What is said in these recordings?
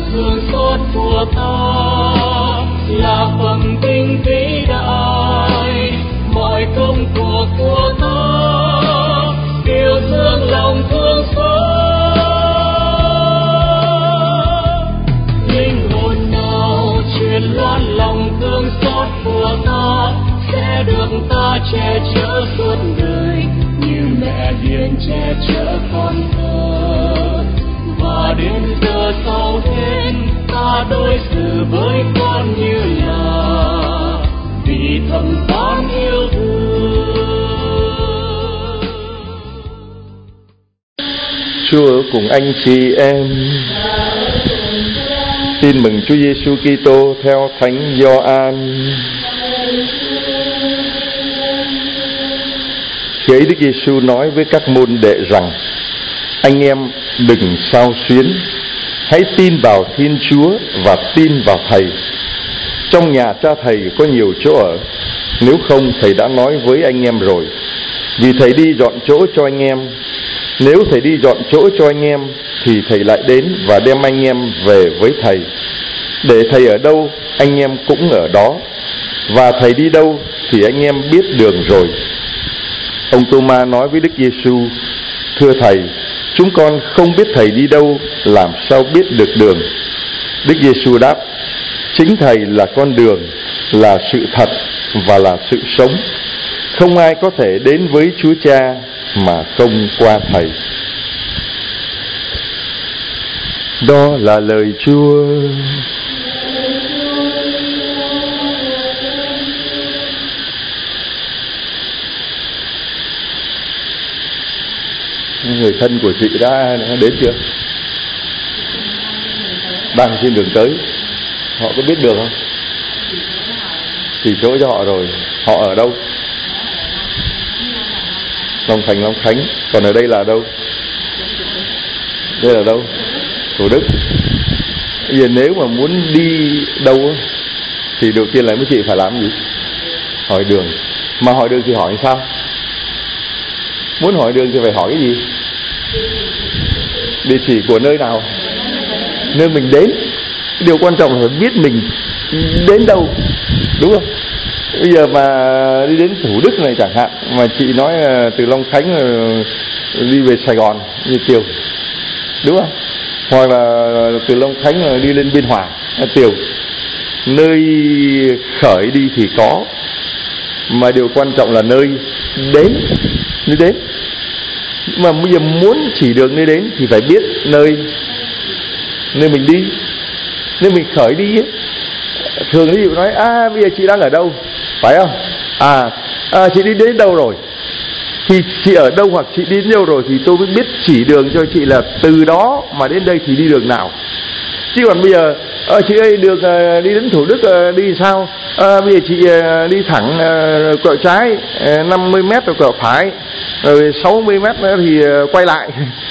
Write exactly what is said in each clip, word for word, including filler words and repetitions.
thương xót của ta là phần vinh vĩ đại. Mọi công cuộc của ta yêu thương lòng thương xót. Linh hồn nào truyền loan lòng thương xót của ta sẽ được ta che chở suốt đời, như mẹ hiền che chở con thơ. Và đến giờ sau hết ta đối xử với con như là vì thầm phán yêu thương. Chúa ở cùng anh chị em. Tin mừng Chúa Giêsu Kitô theo Thánh Gioan. Khi ấy Đức Giêsu nói với các môn đệ rằng: anh em đừng xao xuyến, hãy tin vào Thiên Chúa và tin vào Thầy. Trong nhà cha Thầy có nhiều chỗ ở, nếu không Thầy đã nói với anh em rồi. Vì Thầy đi dọn chỗ cho anh em. Nếu Thầy đi dọn chỗ cho anh em thì Thầy lại đến và đem anh em về với Thầy. Để Thầy ở đâu, anh em cũng ở đó. Và Thầy đi đâu thì anh em biết đường rồi. Ông Tô-ma nói với Đức Giêsu: thưa Thầy, chúng con không biết Thầy đi đâu, làm sao biết được đường? Đức Giêsu đáp: chính Thầy là con đường, là sự thật và là sự sống. Không ai có thể đến với Chúa Cha mà không qua Thầy. Đó là lời Chúa. Người thân của chị đã đến chưa? Đang trên đường tới. Họ có biết đường không? Chỉ chỗ cho họ rồi. Họ ở đâu? Long Thành, Long Khánh. Còn ở đây là đâu? Đây là đâu? Thủ Đức. Bây giờ nếu mà muốn đi đâu thì đầu tiên là mấy chị phải làm gì? Hỏi đường. Mà hỏi đường thì hỏi sao? Muốn hỏi đường thì phải hỏi cái gì? Địa chỉ của nơi nào? Nơi mình đến. Điều quan trọng là phải biết mình đến đâu, đúng không? Bây giờ mà đi đến Thủ Đức này chẳng hạn, mà chị nói từ Long Khánh đi về Sài Gòn như Tiều, đúng không? Hoặc là từ Long Khánh đi lên Biên Hòa, Tiều. Nơi khởi đi thì có, mà điều quan trọng là nơi đến. Nơi đến. Mà bây giờ muốn chỉ đường nơi đến thì phải biết nơi nơi mình đi, nơi mình khởi đi ấy. Thường ví dụ nói: à bây giờ chị đang ở đâu, phải không? À, à chị đi đến đâu rồi, thì chị ở đâu hoặc chị đi đến đâu rồi thì tôi mới biết chỉ đường cho chị là từ đó mà đến đây thì đi đường nào. Chứ còn bây giờ à, chị ơi đường à, đi đến Thủ Đức à, đi sao? À, bây giờ chị à, đi thẳng à, quẹo trái à, năm mươi mét rồi quẹo phải, rồi sáu mươi mét nữa thì à, quay lại.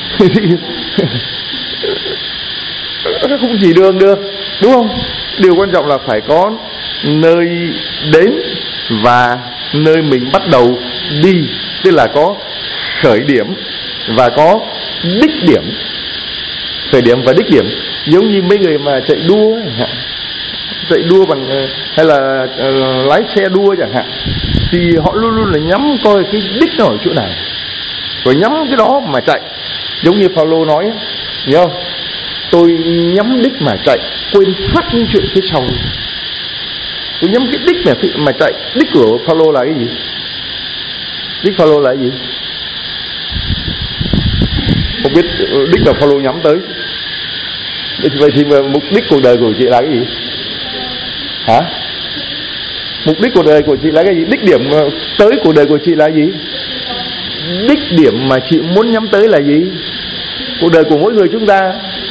Nó không chỉ đường được, đúng không? Điều quan trọng là phải có nơi đến và nơi mình bắt đầu đi, tức là có khởi điểm và có đích điểm. Khởi điểm và đích điểm giống như mấy người mà chạy đua chạy đua bằng hay là uh, lái xe đua chẳng hạn, thì họ luôn luôn là nhắm coi cái đích nó ở chỗ nào rồi nhắm cái đó mà chạy. Giống như Phaolô nói, nhớ không? Tôi nhắm đích mà chạy, quên phát những chuyện phía sau. Tôi nhắm cái đích mà mà chạy. Đích của Phaolô là cái gì? Đích Phaolô là cái gì? Không biết đích là Phaolô nhắm tới. Vậy thì mục đích cuộc đời của chị là cái gì? Hả? Mục đích cuộc đời của chị là cái gì? Đích điểm tới cuộc đời của chị là gì? Đích điểm mà chị muốn nhắm tới là gì? Cuộc đời của mỗi người chúng ta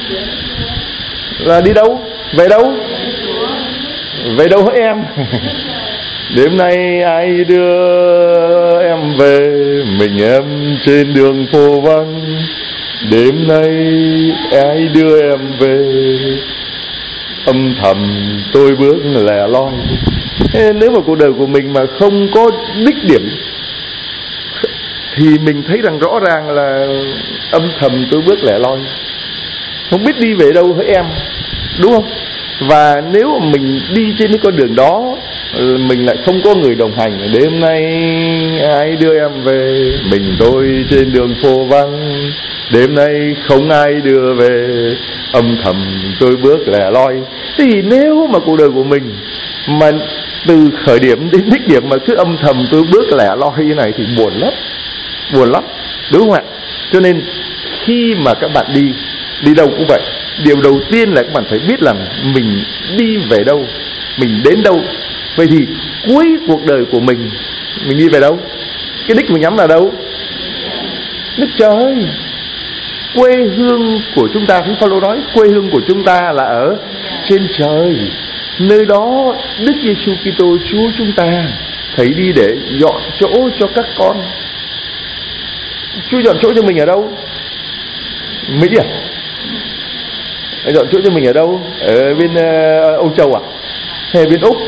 là đi đâu? Về đâu? Về đâu hỡi em? Đêm nay ai đưa em về, mình em trên đường phố vắng. Đêm nay ai đưa em về, âm thầm tôi bước lẻ loi. Nếu mà cuộc đời của mình mà không có đích điểm thì mình thấy rằng rõ ràng là âm thầm tôi bước lẻ loi, không biết đi về đâu hỡi em. đúng không? Và nếu mà mình đi trên cái con đường đó, mình lại không có người đồng hành, đêm nay ai đưa em về, mình tôi trên đường phố vắng, đêm nay không ai đưa về, âm thầm tôi bước lẻ loi. Thì nếu mà cuộc đời của mình mà từ khởi điểm đến đích điểm mà cứ âm thầm tôi bước lẻ loi như này thì buồn lắm, buồn lắm, đúng không ạ? Cho nên khi mà các bạn đi đi đâu cũng vậy, điều đầu tiên là các bạn phải biết là mình đi về đâu, mình đến đâu. Vậy thì cuối cuộc đời của mình mình đi về đâu? Cái đích mình nhắm là đâu? Đức Trời. Quê hương của chúng ta, Thánh Phaolô nói quê hương của chúng ta là ở trên trời. Nơi đó Đức Giêsu Kitô Chúa chúng ta thấy đi để dọn chỗ cho các con. Chúa dọn chỗ cho mình ở đâu? Mỹ à? Dọn chỗ cho mình ở đâu? Ở bên uh, Âu Châu à? Hay bên Úc?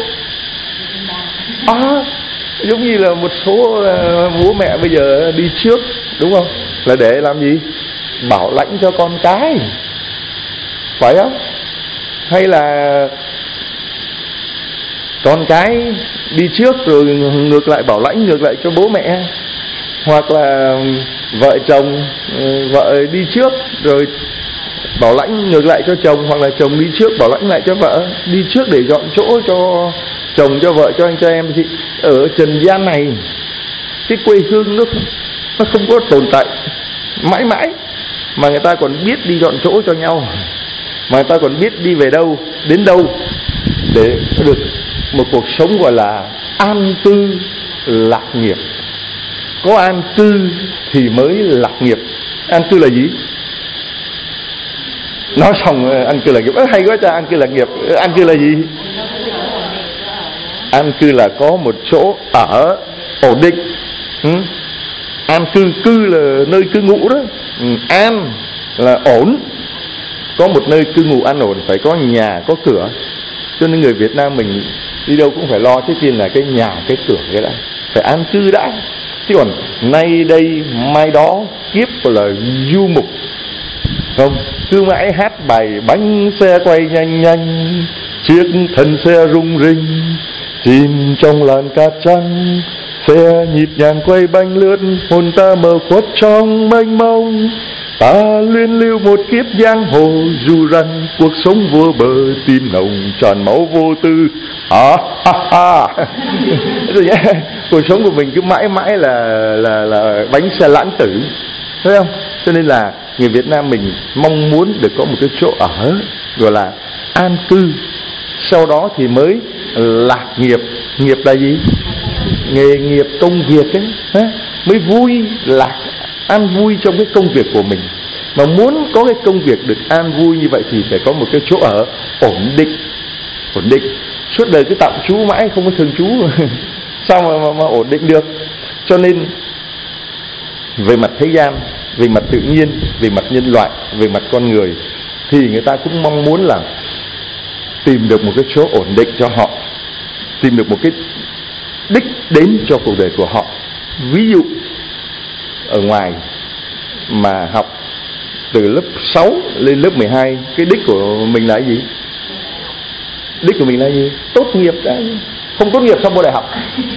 À, giống như là một số uh, bố mẹ bây giờ đi trước, đúng không? Là để làm gì? Bảo lãnh cho con cái, phải không? Hay là con cái đi trước rồi ngược lại bảo lãnh ngược lại cho bố mẹ, hoặc là vợ chồng vợ đi trước rồi bảo lãnh ngược lại cho chồng, hoặc là chồng đi trước bảo lãnh lại cho vợ, đi trước để dọn chỗ cho chồng, cho vợ, cho anh, cho em. Thì ở trần gian này cái quê hương nó nó không có tồn tại mãi mãi, mà người ta còn biết đi dọn chỗ cho nhau, mà người ta còn biết đi về đâu đến đâu để được một cuộc sống gọi là an cư lạc nghiệp. Có an cư thì mới lạc nghiệp. An cư là gì? Nói xong an cư lạc nghiệp, hay quá cha, an cư lạc nghiệp. An cư là gì? An cư là có một chỗ ở ổn định. ừ? An cư, cư là nơi cư ngụ đó. ừ. An là ổn, có một nơi cư ngụ an ổn, phải có nhà, có cửa. Cho nên người Việt Nam mình đi đâu cũng phải lo trước tiên là cái nhà, cái cửa cái đã, phải an cư đã. Chứ còn nay đây mai đó, kiếp là du mục, không? Cứ mãi hát bài bánh xe quay nhanh nhanh, chiếc thân xe rung rinh, chìm trong làn cát trắng, xe nhịp nhàng quay bánh lướt, hồn ta mờ khuất trong mênh mông. Ta luyến lưu một kiếp giang hồ du răn, cuộc sống vô bờ tim nồng tràn máu vô tư. À, ha, ha. Cuộc sống của mình cứ mãi mãi là là là bánh xe lãng tử, thấy không? Cho nên là người Việt Nam mình mong muốn được có một cái chỗ ở gọi là an cư, sau đó thì mới lạc nghiệp. Nghiệp là gì? Nghề nghiệp, công việc ấy, mới vui, lạc, an vui trong cái công việc của mình. Mà muốn có cái công việc được an vui như vậy thì phải có một cái chỗ ở ổn định. Ổn định. Suốt đời cứ tạm trú mãi không có thường trú sao mà, mà, mà ổn định được. Cho nên về mặt thế gian, về mặt tự nhiên, về mặt nhân loại, về mặt con người, thì người ta cũng mong muốn là tìm được một cái chỗ ổn định cho họ, tìm được một cái đích đến cho cuộc đời của họ. Ví dụ ở ngoài mà học từ lớp sáu lên lớp mười hai, cái đích của mình là cái gì? Đích của mình là gì? Tốt nghiệp đã. Không tốt nghiệp xong vô đại học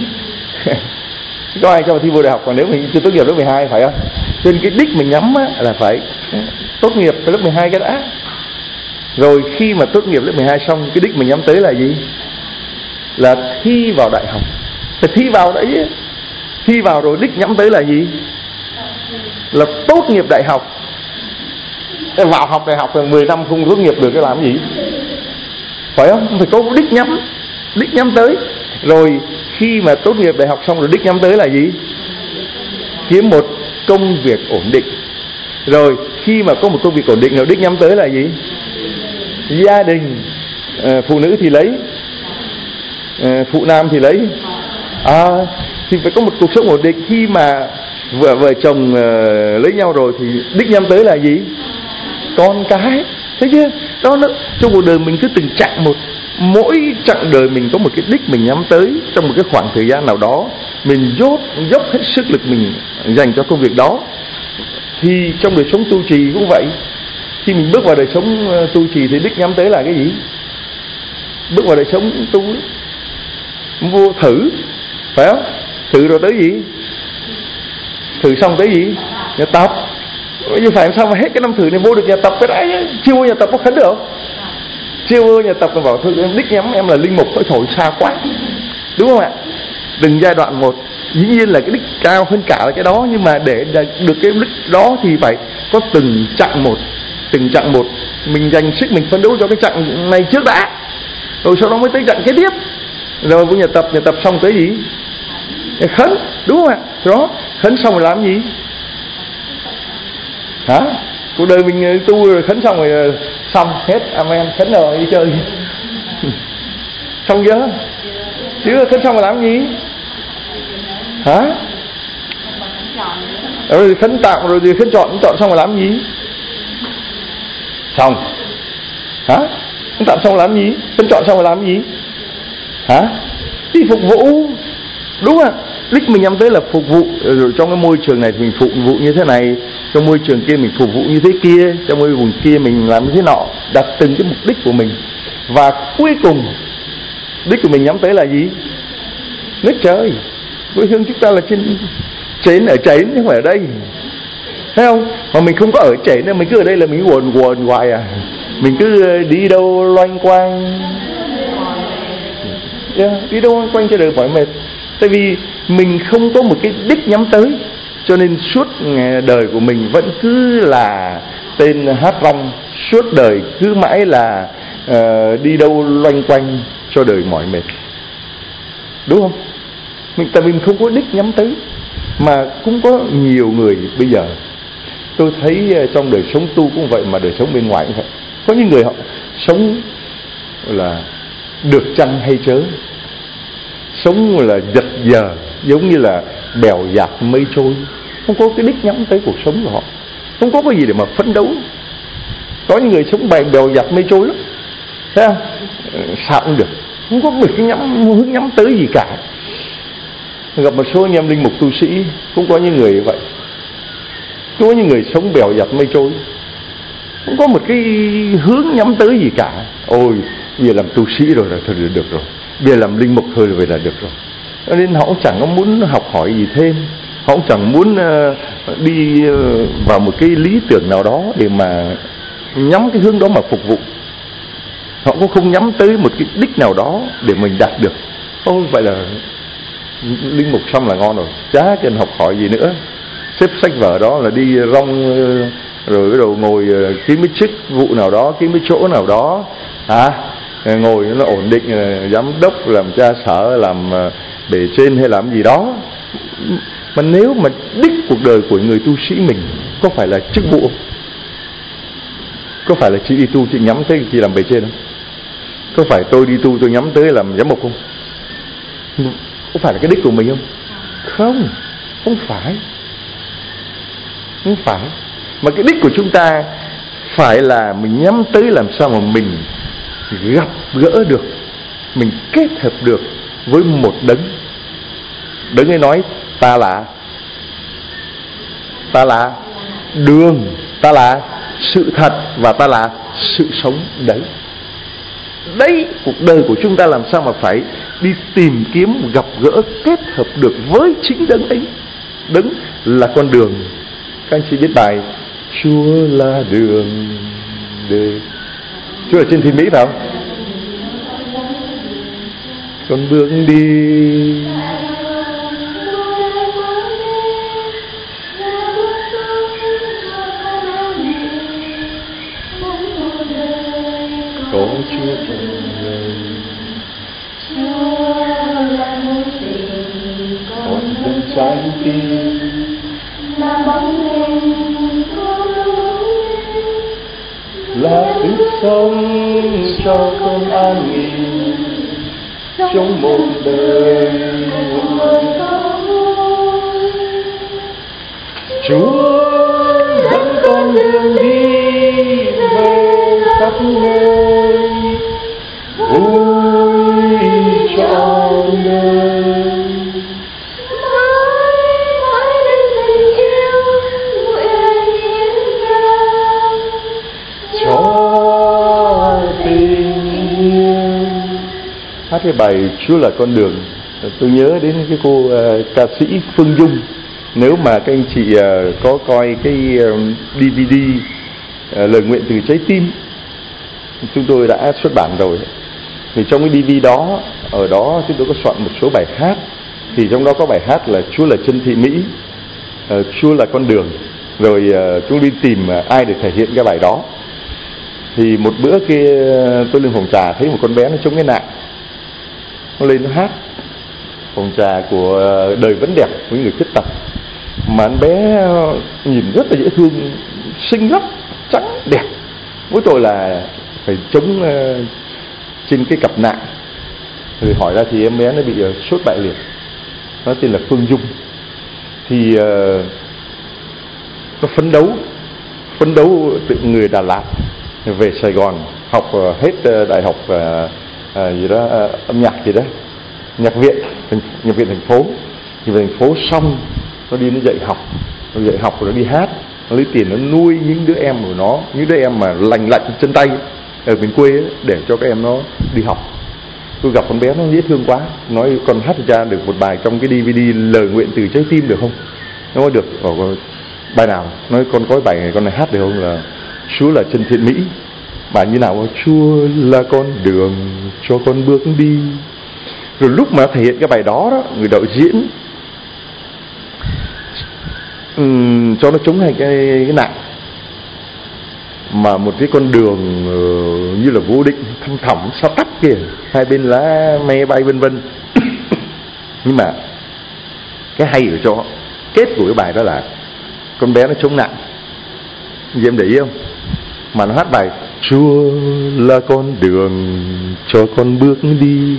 có ai cho thi vô đại học, còn nếu mình chưa tốt nghiệp lớp mười hai, phải không? Cho nên cái đích mình nhắm á, là phải tốt nghiệp tới lớp mười hai cái đã. Rồi khi mà tốt nghiệp lớp mười hai xong, cái đích mình nhắm tới là gì? Là thi vào đại học. Phải thi vào đấy chứ. Thi vào rồi đích nhắm tới là gì? Là tốt nghiệp đại học. Vào học đại học rồi mười năm không tốt nghiệp được cái làm gì? Phải không? Phải có đích nhắm, đích nhắm tới. Rồi khi mà tốt nghiệp đại học xong rồi đích nhắm tới là gì? Kiếm một công việc ổn định. Rồi khi mà có một công việc ổn định rồi đích nhắm tới là gì? Gia đình. à, Phụ nữ thì lấy à, phụ nam thì lấy à, thì phải có một cuộc sống ổn định. Khi mà vợ vợ chồng uh, lấy nhau rồi thì đích nhắm tới là gì? Con cái. Thấy chưa? Đó, nó, trong cuộc đời mình cứ từng chặng một, mỗi chặng đời mình có một cái đích mình nhắm tới. Trong một cái khoảng thời gian nào đó mình dốt dốc hết sức lực mình dành cho công việc đó. Thì trong đời sống tu trì cũng vậy. Khi mình bước vào đời sống tu trì thì đích nhắm tới là cái gì? Bước vào đời sống tu vô thử, phải không? Thử rồi tới gì? Thử xong tới gì? Nhà tập. Nhưng phải làm sao mà hết cái năm thử này vô được nhà tập cái đấy? Chưa vô nhà tập có khấn được không? Chưa vô nhà tập mà bảo thôi em đích nhắm em là linh mục thôi, thổi xa quá, đúng không ạ? Từng giai đoạn một, dĩ nhiên là cái đích cao hơn cả là cái đó, nhưng mà để được cái đích đó thì phải có từng chặng một, từng chặng một. Mình dành sức mình phấn đấu cho cái chặng này trước đã, rồi sau đó mới tới chặng kế tiếp. Rồi vô nhà tập, nhà tập xong tới gì? Khấn, đúng không ạ? Đó, khấn xong rồi làm gì? Hả? Cuộc đời mình tu rồi khấn xong rồi xong hết, amen, khấn rồi đi chơi. Xong chưa? Chứ khấn xong rồi làm gì? Hả? Rồi khấn tạm rồi thì khấn chọn, chọn xong rồi làm gì? Xong. Hả? Khấn tạm xong rồi làm gì? Khấn chọn xong rồi làm gì? Hả? Đi phục vụ, đúng không ạ? Đích mình nhắm tới là phục vụ. Rồi trong cái môi trường này thì mình phục vụ như thế này, trong môi trường kia mình phục vụ như thế kia, trong môi trường kia mình làm như thế nọ, đặt từng cái mục đích của mình. Và cuối cùng đích của mình nhắm tới là gì? Nước trời. Quê hương chúng ta là trên trên ở trên chứ không phải ở đây, thấy không? Mà mình không có ở trên nên mình cứ ở đây là mình quần quần hoài à. Mình cứ đi đâu loanh quanh, yeah, đi đâu loanh quanh cho đời mỏi mệt. Tại vì mình không có một cái đích nhắm tới, cho nên suốt đời của mình vẫn cứ là tên hát rong, suốt đời cứ mãi là uh, đi đâu loanh quanh cho đời mỏi mệt, đúng không? Mình tại vì mình không có đích nhắm tới. Mà cũng có nhiều người bây giờ tôi thấy trong đời sống tu cũng vậy, mà đời sống bên ngoài cũng vậy. Có những người họ sống là được chăng hay chớ, sống là giật giờ, giống như là bèo dạt mây trôi, không có cái đích nhắm tới cuộc sống của họ, không có cái gì để mà phấn đấu. Có những người sống bèo bèo dạt mây trôi lắm, thấy không? Sao cũng được, không có một cái nhắm hướng nhắm tới gì cả. Gặp một số anh em linh mục tu sĩ cũng có những người vậy, cũng có những người sống bèo dạt mây trôi, không có một cái hướng nhắm tới gì cả. Ôi, bây giờ làm tu sĩ rồi là thôi là được rồi, bây giờ làm linh mục thôi là vậy là được rồi. Cho nên họ cũng chẳng có muốn học hỏi gì thêm, họ cũng chẳng muốn uh, đi uh, vào một cái lý tưởng nào đó để mà nhắm cái hướng đó mà phục vụ. Họ cũng không nhắm tới một cái đích nào đó để mình đạt được. Ôi, vậy là linh mục xong là ngon rồi, chả cần học hỏi gì nữa. Xếp sách vở đó là đi rong, rồi bắt đầu ngồi kiếm cái chức vụ nào đó, kiếm cái chỗ nào đó, hả? Ngồi nó ổn định, giám đốc, làm cha sở, làm bề trên hay làm gì đó. Mà nếu mà đích cuộc đời của người tu sĩ mình có phải là chức vụ không? Có phải là chị đi tu chị nhắm tới chị làm bề trên không? Có phải tôi đi tu tôi nhắm tới làm giám mục không? Có phải là cái đích của mình không? Không, không phải. Không phải. Mà cái đích của chúng ta phải là mình nhắm tới làm sao mà mình gặp gỡ được, mình kết hợp được với một đấng. Đấng ấy nói ta là Ta là đường, ta là sự thật, và ta là sự sống đấy. Đấy, cuộc đời của chúng ta làm sao mà phải đi tìm kiếm, gặp gỡ, kết hợp được với chính đấng ấy. Đấng là con đường. Các anh chị biết bài Chúa là đường đời. Chúa ở trên thiên mỹ phải không? Con bước đi có Chúa trong đời, con vẫn trái tim là sức sống cho con an nghỉ trong một đời. Chúa dẫn con đường đi về khắp nơi, vui trọn đời. hát cái bài Chúa là con đường, tôi nhớ đến cái cô uh, ca sĩ Phương Dung. Nếu mà các anh chị uh, có coi cái uh, đê vê đê uh, Lời Nguyện Từ Trái Tim, chúng tôi đã xuất bản rồi. Thì trong cái đê vê đó, ở đó chúng tôi có soạn một số bài hát. Thì trong đó có bài hát là Chúa là chân thị mỹ, uh, Chúa là con đường. Rồi uh, chúng đi tìm uh, ai để thể hiện cái bài đó. Thì một bữa kia tôi lên phòng trà thấy một con bé nó chống cái nạn, nó lên nó hát. Phòng trà của Đời Vẫn Đẹp với người khuyết tật, mà con bé nhìn rất là dễ thương, xinh lắm, trắng đẹp. Mỗi tội là phải chống uh, trên cái cặp nạn. Rồi hỏi ra thì em bé nó bị uh, sốt bại liệt. Nó tên là Phương Dung. Thì uh, nó phấn đấu phấn đấu từ người Đà Lạt về Sài Gòn học uh, hết uh, đại học uh, uh, gì đó uh, âm nhạc gì đó, nhạc viện nhạc viện thành phố. Thì về thành phố xong nó đi nó dạy học, nó dạy học rồi nó đi hát, nó lấy tiền nó nuôi những đứa em của nó, những đứa em mà lành lạnh chân tay ở miền quê ấy, để cho các em nó đi học. Tôi gặp con bé nó dễ thương quá, nói con hát ra được một bài trong cái đê vê đê Lời Nguyện Từ Trái Tim được không? Nó nói được. Ở bài nào? Nói con có bài này con này hát được không? Là Chúa là chân thiện mỹ. Bài như nào? Chúa là con đường cho con bước đi. Rồi lúc mà thể hiện cái bài đó đó, người đạo diễn um, cho nó chống hai cái, cái nạn, mà một cái con đường uh, như là vô định, thăm thẳm, sao tắt kìa, hai bên lá me bay vân vân. Nhưng mà cái hay ở chỗ kết của cái bài đó là con bé nó chống nạn. Vì em để ý không? Mà nó hát bài Chúa là con đường cho con bước đi.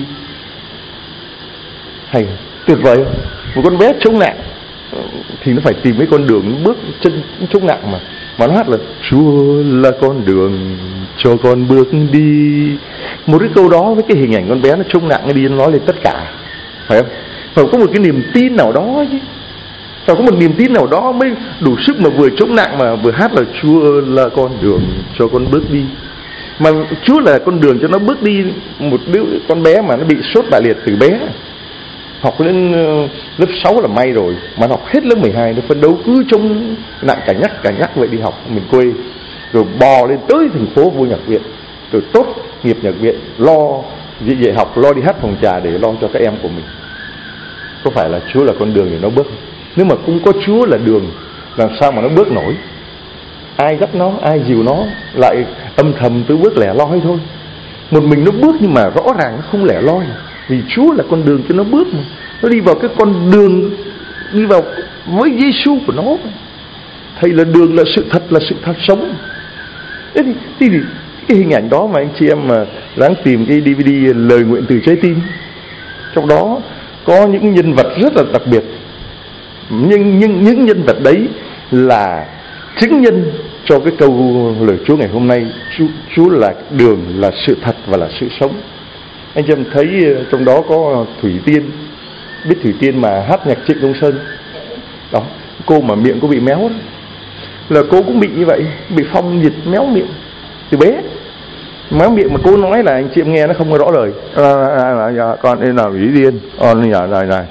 Hay, tuyệt vời không? Một con bé chống nạn thì nó phải tìm cái con đường bước chân chống nạn mà. Mà nó hát là Chúa là con đường cho con bước đi. Một cái câu đó với cái hình ảnh con bé nó chống nạn đi, nó nói lên tất cả. Phải không? Phải có một cái niềm tin nào đó chứ. Phải có một niềm tin nào đó mới đủ sức mà vừa chống nạn mà vừa hát là Chúa là con đường cho con bước đi. Mà Chúa là con đường cho nó bước đi. Một đứa con bé mà nó bị sốt bại liệt từ bé, học lên lớp sáu là may rồi, mà học hết lớp mười hai nó phấn đấu cứ chống nạn cả nhắc cả nhắc vậy đi học miền quê, rồi bò lên tới thành phố vô nhạc viện, rồi tốt nghiệp nhạc viện, lo dạy, dạy học, lo đi hát phòng trà để lo cho các em của mình. Có phải là Chúa là con đường để nó bước? Nếu mà cũng có Chúa là đường, làm sao mà nó bước nổi? Ai dắt nó, ai dìu nó, lại âm thầm tự bước lẻ loi thôi. Một mình nó bước nhưng mà rõ ràng nó không lẻ loi, vì Chúa là con đường cho nó bước mà. Nó đi vào cái con đường, đi vào với Giêsu của nó. Thầy là đường, là sự thật, là sự thật sống. Thế thì, thì, thì cái hình ảnh đó mà anh chị em mà đáng tìm cái đê vê đê Lời Nguyện Từ Trái Tim, trong đó có những nhân vật rất là đặc biệt. Nhưng, nhưng những nhân vật đấy là chứng nhân cho cái câu lời Chúa ngày hôm nay. Chúa, Chúa là đường, là sự thật và là sự sống. Anh chị em thấy trong đó có Thủy Tiên. Biết Thủy Tiên mà hát nhạc Trịnh Công Sơn đó, cô mà miệng cô bị méo đó, là cô cũng bị như vậy, bị phong dịch méo miệng từ bé. Méo miệng mà cô nói là anh chị em nghe nó không có rõ lời. À, à, à, à, con đây là Thủy Tiên, con nhà này này,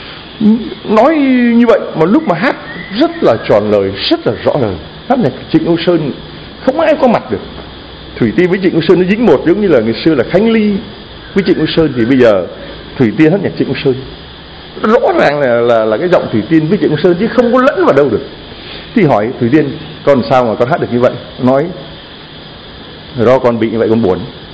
nói như vậy mà lúc mà hát rất là tròn lời, rất là rõ lời. Hát nhạc Trịnh Công Sơn không ai có mặt được. Thủy Tiên với Trịnh Công Sơn nó dính một, giống như là ngày xưa là Khánh Ly với Trịnh Công Sơn, thì bây giờ Thủy Tiên hát nhạc Trịnh Công Sơn. Rõ ràng là, là, là cái giọng Thủy Tiên với Trịnh Công Sơn chứ không có lẫn vào đâu được. Thì hỏi Thủy Tiên, con sao mà con hát được như vậy? Nói do con bị như vậy con buồn.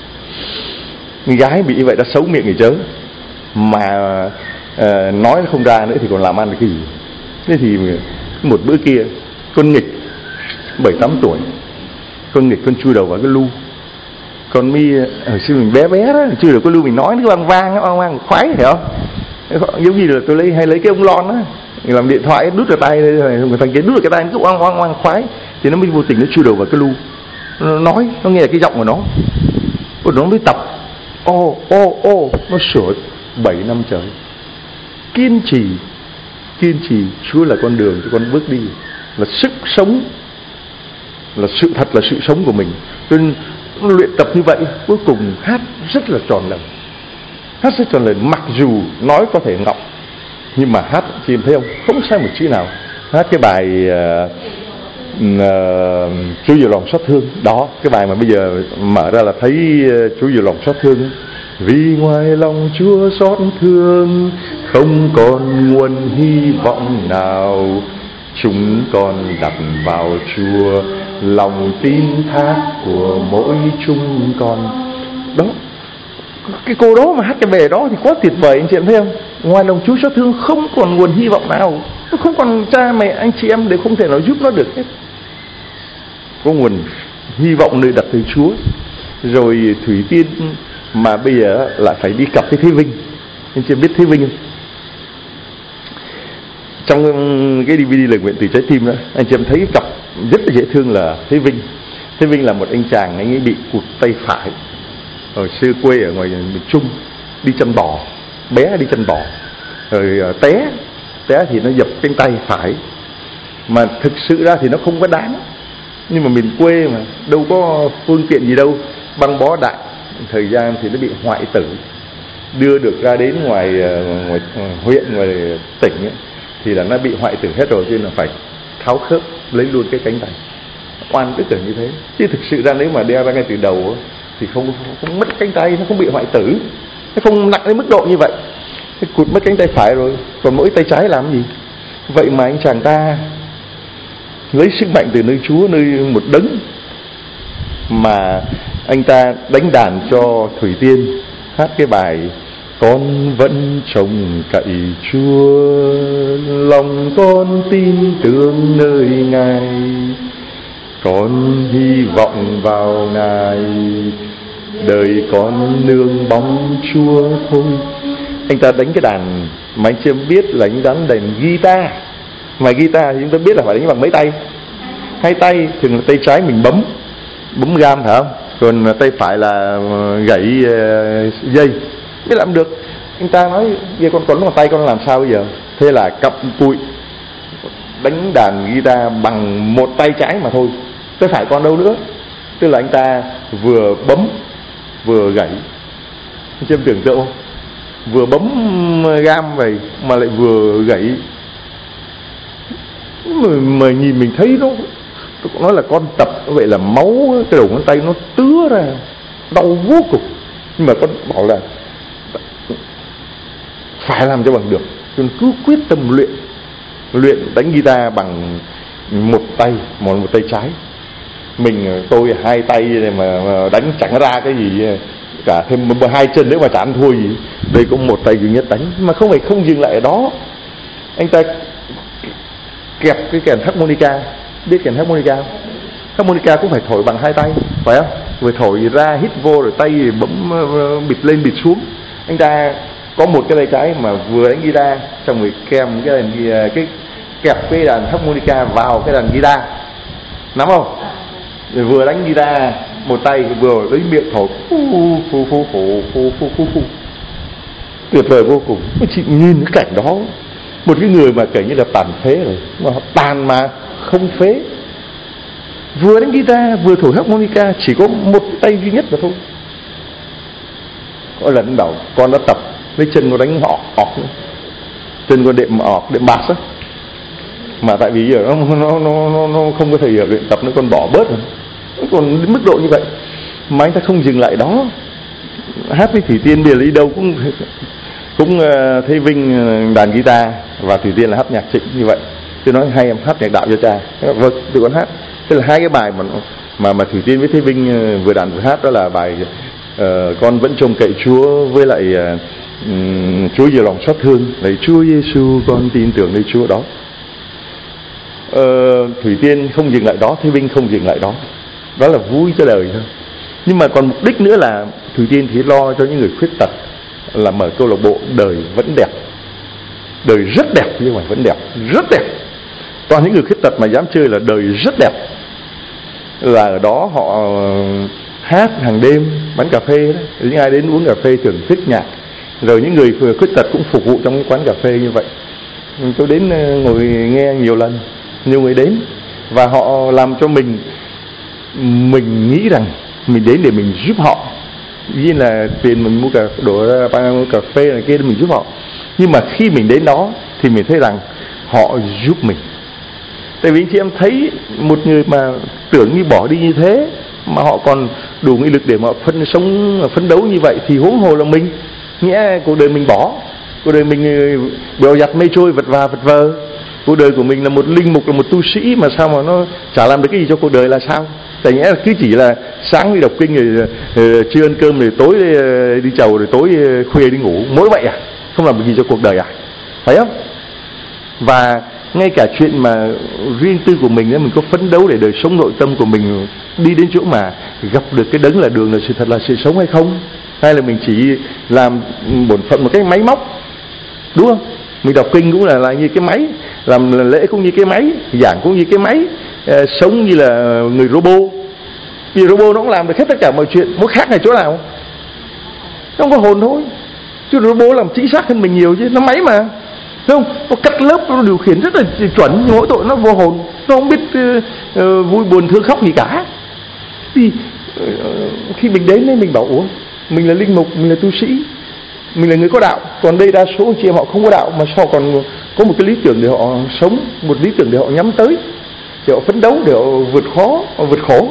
Người gái bị như vậy đã xấu miệng người chớ, mà uh, nói không ra nữa thì còn làm ăn được cái gì. Thế thì một bữa kia con nghịch bảy tám tuổi, con nghịch con chui đầu vào cái lu. Con mi ở xưa mình bé bé đó, chui đầu cái lu mình nói nó vang vang nó vang khoái, hiểu không? Giống như là tôi lấy hay lấy cái ông lon á, làm điện thoại đút vào tay, người thằng kia đút vào cái tay nó cứ oang oang oang khoái, thì nó mới vô tình nó chui đầu vào cái lu. Nó nói, nó nghe cái giọng của nó, rồi nó mới tập ô ô ô, nó sửa bảy năm trời, kiên trì kiên trì. Chúa là con đường cho con bước đi, là sức sống, là sự thật, là sự sống của mình. Cho nên luyện tập như vậy, cuối cùng hát rất là tròn lòng, hát Hát rất trọn lời, mặc dù nói có thể ngọng, nhưng mà hát chị em thấy không, không sai một chữ nào. Hát cái bài uh, uh, Chúa Nhiều Lòng Xót Thương đó, cái bài mà bây giờ mở ra là thấy uh, Chúa Nhiều Lòng Xót Thương. Vì ngoài lòng Chúa xót thương, không còn nguồn hy vọng nào, chúng con đặt vào Chúa lòng tin thác của mỗi chúng con. Đó, cái cô đó mà hát cái bài đó thì quá tuyệt vời, anh chị em thấy không? Ngoài lòng Chúa xót thương, không còn nguồn hy vọng nào, không còn cha mẹ anh chị em đều không thể nào giúp nó được hết. Có nguồn hy vọng nơi đặt từ Chúa. Rồi Thủy Tiên mà bây giờ lại phải đi cặp với Thế Vinh. Anh chị em biết Thế Vinh không? Trong cái đê vê đê Lời Nguyện Từ Trái Tim đó, anh chị em thấy cái cặp rất là dễ thương là Thế Vinh. Thế Vinh là một anh chàng, anh ấy bị cụt tay phải, ở xưa quê ở ngoài miền Trung, đi chăn bò, bé đi chăn bò, rồi té, té thì nó dập cánh tay phải. Mà thực sự ra thì nó không có đáng, nhưng mà miền quê mà đâu có phương tiện gì đâu, băng bó đại, thời gian thì nó bị hoại tử, đưa được ra đến ngoài, ngoài huyện, ngoài tỉnh ấy, thì là nó bị hoại tử hết rồi, cho nên là phải tháo khớp lấy luôn cái cánh tay. Oan tức là như thế. Chứ thực sự ra nếu mà đeo ra ngay từ đầu thì không, không mất cánh tay, nó không bị hoại tử, nó không nặng đến mức độ như vậy. Cái cụt mất cánh tay phải rồi, còn mỗi tay trái làm gì? Vậy mà anh chàng ta lấy sức mạnh từ nơi Chúa, nơi một đấng, mà anh ta đánh đàn cho Thủy Tiên hát cái bài Con vẫn trông cậy Chúa, lòng con tin tưởng nơi Ngài, con hy vọng vào Ngài, đời con nương bóng Chúa thôi. Anh ta đánh cái đàn mà anh chưa biết là anh đánh đàn guitar. Mà guitar thì chúng ta biết là phải đánh bằng mấy tay? Hai tay, thường là tay trái mình bấm bấm gam phải không? Còn tay phải là gãy uh, dây mới làm được. Anh ta nói giờ con còn bằng tay con làm sao bây giờ? Thế là cặp cụi đánh đàn guitar bằng một tay trái mà thôi, tay phải còn đâu nữa. Tức là anh ta vừa bấm vừa gãy. Anh chị em tưởng tượng không? Vừa bấm gam vậy mà lại vừa gãy. Mà, mà nhìn mình thấy nó, tôi nói là con tập vậy là máu cái đầu ngón tay nó tứa ra, đau vô cùng. Nhưng mà con bảo là phải làm cho bằng được, nên cứ quyết tâm luyện luyện đánh guitar bằng một tay, một một tay trái. Mình tôi hai tay này mà, mà đánh chẳng ra cái gì cả, thêm hai chân nữa mà chả ăn thua gì. Đây cũng một tay duy nhất đánh, mà không phải không dừng lại ở đó. Anh ta kẹp cái kèn harmonica, biết kèn harmonica không? Harmonica cũng phải thổi bằng hai tay, phải không? Vừa thổi ra hít vô rồi tay bấm bịt lên bịt xuống. Anh ta có một cái tay trái mà vừa đánh guitar, xong rồi kèm cái đàn cái kẹp cái đàn harmonica vào cái đàn guitar, nắm không? Rồi vừa đánh guitar một tay, vừa lấy miệng thổi phu phu phu phu phu phu phu phu. Tuyệt vời vô cùng. Chị nhìn cái cảnh đó, một cái người mà kể như là tàn phế rồi, mà tàn mà không phế, vừa đánh guitar vừa thổi harmonica, chỉ có một tay duy nhất mà thôi. Có lần bảo con đã tập lấy chân con đánh họ ọt nữa, chân con đệm ọt đệm bass á, mà tại vì giờ nó nó nó nó không có thời giờ luyện tập nữa, con bỏ bớt rồi. Còn đến mức độ như vậy mà anh ta không dừng lại đó. Hát với Thủy Tiên bây giờ đi đâu cũng cũng uh, thấy Vinh đàn guitar và Thủy Tiên là hát nhạc trịnh như vậy. Tôi nói hai em hát nhạc đạo cho cha. Vâng, tụi con hát. Thế là hai cái bài mà mà mà Thủy Tiên với Thế Vinh vừa đàn vừa hát, đó là bài uh, Con Vẫn Trông Cậy Chúa, với lại uh, um, Chúa Nhiều Lòng Xót Thương, lấy Chúa Giêsu con tin tưởng nơi Chúa đó. Uh, Thủy Tiên không dừng lại đó, Thế Vinh không dừng lại đó. Đó là vui cho đời thôi. Nhưng mà còn mục đích nữa là Thủy Tiên thì lo cho những người khuyết tật, là mở câu lạc bộ Đời Vẫn Đẹp. Đời rất đẹp chứ không phải vẫn đẹp, rất đẹp. Toàn những người khuyết tật mà dám chơi là đời rất đẹp. Là ở đó họ hát hàng đêm, bán cà phê đó. Những ai đến uống cà phê thưởng thức nhạc. Rồi những người khuyết tật cũng phục vụ trong cái quán cà phê như vậy. Tôi đến ngồi nghe nhiều lần, nhiều người đến, và họ làm cho mình Mình nghĩ rằng mình đến để mình giúp họ, Vì là tiền mình mua cà đổ ra mua cà phê này kia để mình giúp họ. Nhưng mà khi mình đến đó thì mình thấy rằng họ giúp mình. Tại vì anh chị em thấy một người mà tưởng như bỏ đi như thế mà họ còn đủ nghị lực để mà phân sống phấn đấu như vậy thì huống hồ là mình. Nghĩa cuộc đời mình bỏ, cuộc đời mình bèo dặt mây trôi vật và vật vờ. Cuộc đời của mình là một linh mục, là một tu sĩ mà sao mà nó chả làm được cái gì cho cuộc đời là sao? Tại nghĩa là cứ chỉ là sáng đi đọc kinh rồi, rồi trưa ăn cơm rồi tối đi, đi chầu rồi tối khuya đi ngủ, mỗi vậy à? Không làm được gì cho cuộc đời à? Phải không? Và ngay cả chuyện mà riêng tư của mình, mình có phấn đấu để đời sống nội tâm của mình đi đến chỗ mà gặp được cái đấng là đường, là sự thật, là sự sống hay không? Hay là mình chỉ làm bổn phận một cái máy móc, đúng không? Mình đọc kinh cũng là, là như cái máy, làm lễ cũng như cái máy, giảng cũng như cái máy, uh, sống như là người robot. Vì robot nó cũng làm được hết tất cả mọi chuyện, mỗi khác này chỗ nào? Nó không có hồn thôi. Chứ robot làm chính xác hơn mình nhiều chứ, nó máy mà. Đúng không? Nó cắt lớp, nó điều khiển rất là chuẩn, nhưng mỗi tội nó vô hồn, nó không biết uh, uh, vui buồn thương khóc gì cả. Thì uh, khi mình đến đây mình bảo ủa, mình là linh mục, mình là tu sĩ, mình là người có đạo, còn đây đa số anh chị em họ không có đạo, mà sao còn có một cái lý tưởng để họ sống, một lý tưởng để họ nhắm tới, để họ phấn đấu, để họ vượt khó, họ vượt khổ.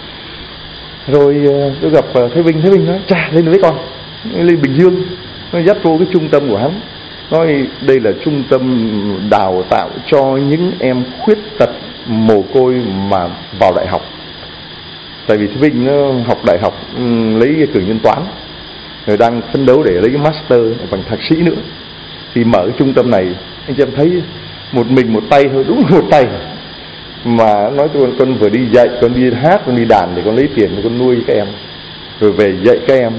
Rồi tôi gặp Thế Vinh, Thế Vinh nói chà, lên với con, lên Bình Dương, nó dắt vô cái trung tâm của hắn, nói đây là trung tâm đào tạo cho những em khuyết tật mồ côi mà vào đại học. Tại vì Thế Vinh nó học đại học lấy cái cử nhân toán, rồi đang phấn đấu để lấy cái master bằng thạc sĩ nữa. Thì mở cái trung tâm này, anh chị em thấy một mình một tay thôi, đúng một tay, mà nói cho con, con vừa đi dạy, con đi hát, con đi đàn để con lấy tiền để con nuôi các em, rồi về dạy các em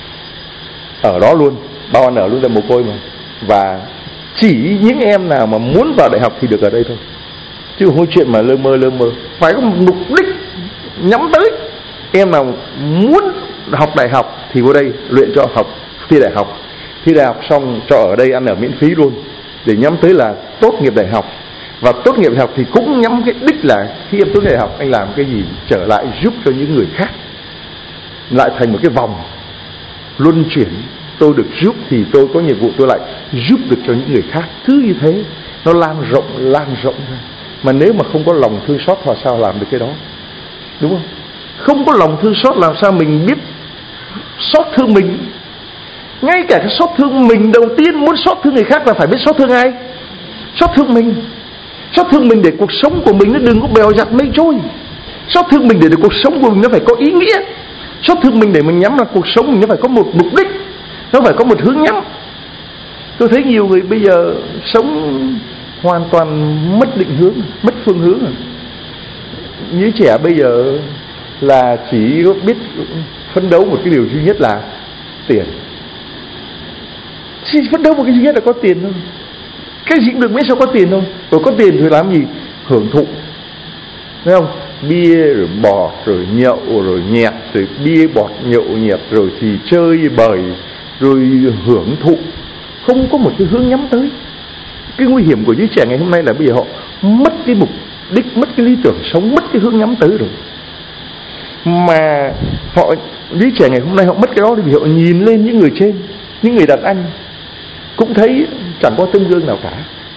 ở đó luôn, bao ăn ở luôn, là mồ côi mà. Và chỉ những em nào mà muốn vào đại học thì được ở đây thôi, chứ không có chuyện mà lơ mơ lơ mơ, phải có một mục đích nhắm tới. Em nào muốn học đại học thì vô đây luyện cho học thi đại học, thi đại học xong cho ở đây ăn ở miễn phí luôn, để nhắm tới là tốt nghiệp đại học. Và tốt nghiệp đại học thì cũng nhắm cái đích là khi em tốt nghiệp đại học anh làm cái gì trở lại giúp cho những người khác, lại thành một cái vòng luân chuyển. Tôi được giúp thì tôi có nhiệm vụ tôi lại giúp được cho những người khác, cứ như thế nó lan rộng lan rộng ra. Mà nếu mà không có lòng thương xót thì sao làm được cái đó, đúng không? Không có lòng thương xót làm sao mình biết xót thương mình. Ngay cả cái xót thương mình đầu tiên, muốn xót thương người khác là phải biết xót thương ai? Xót thương mình. Xót thương mình để cuộc sống của mình nó đừng có bèo dặt mây trôi. Xót thương mình để, để cuộc sống của mình nó phải có ý nghĩa. Xót thương mình để mình nhắm là cuộc sống mình nó phải có một mục đích, nó phải có một hướng nhắm. Tôi thấy nhiều người bây giờ sống hoàn toàn mất định hướng, mất phương hướng rồi. Như trẻ bây giờ là chỉ biết phấn đấu một cái điều duy nhất là tiền. Chỉ phấn đấu một cái duy nhất là có tiền thôi. Cái gì cũng được, miễn sao có tiền thôi. Rồi có tiền thì làm gì? Hưởng thụ, thấy không? Bia rồi bọt rồi nhậu rồi nhẹt, rồi bia bọt nhậu nhẹt, rồi thì chơi bời, rồi hưởng thụ, không có một cái hướng nhắm tới. Cái nguy hiểm của giới trẻ ngày hôm nay là bây giờ họ mất cái mục đích, mất cái lý tưởng sống, mất cái hướng nhắm tới rồi. Mà họ, giới trẻ ngày hôm nay họ mất cái đó vì họ nhìn lên những người trên, những người đàn anh cũng thấy chẳng có tấm gương nào cả,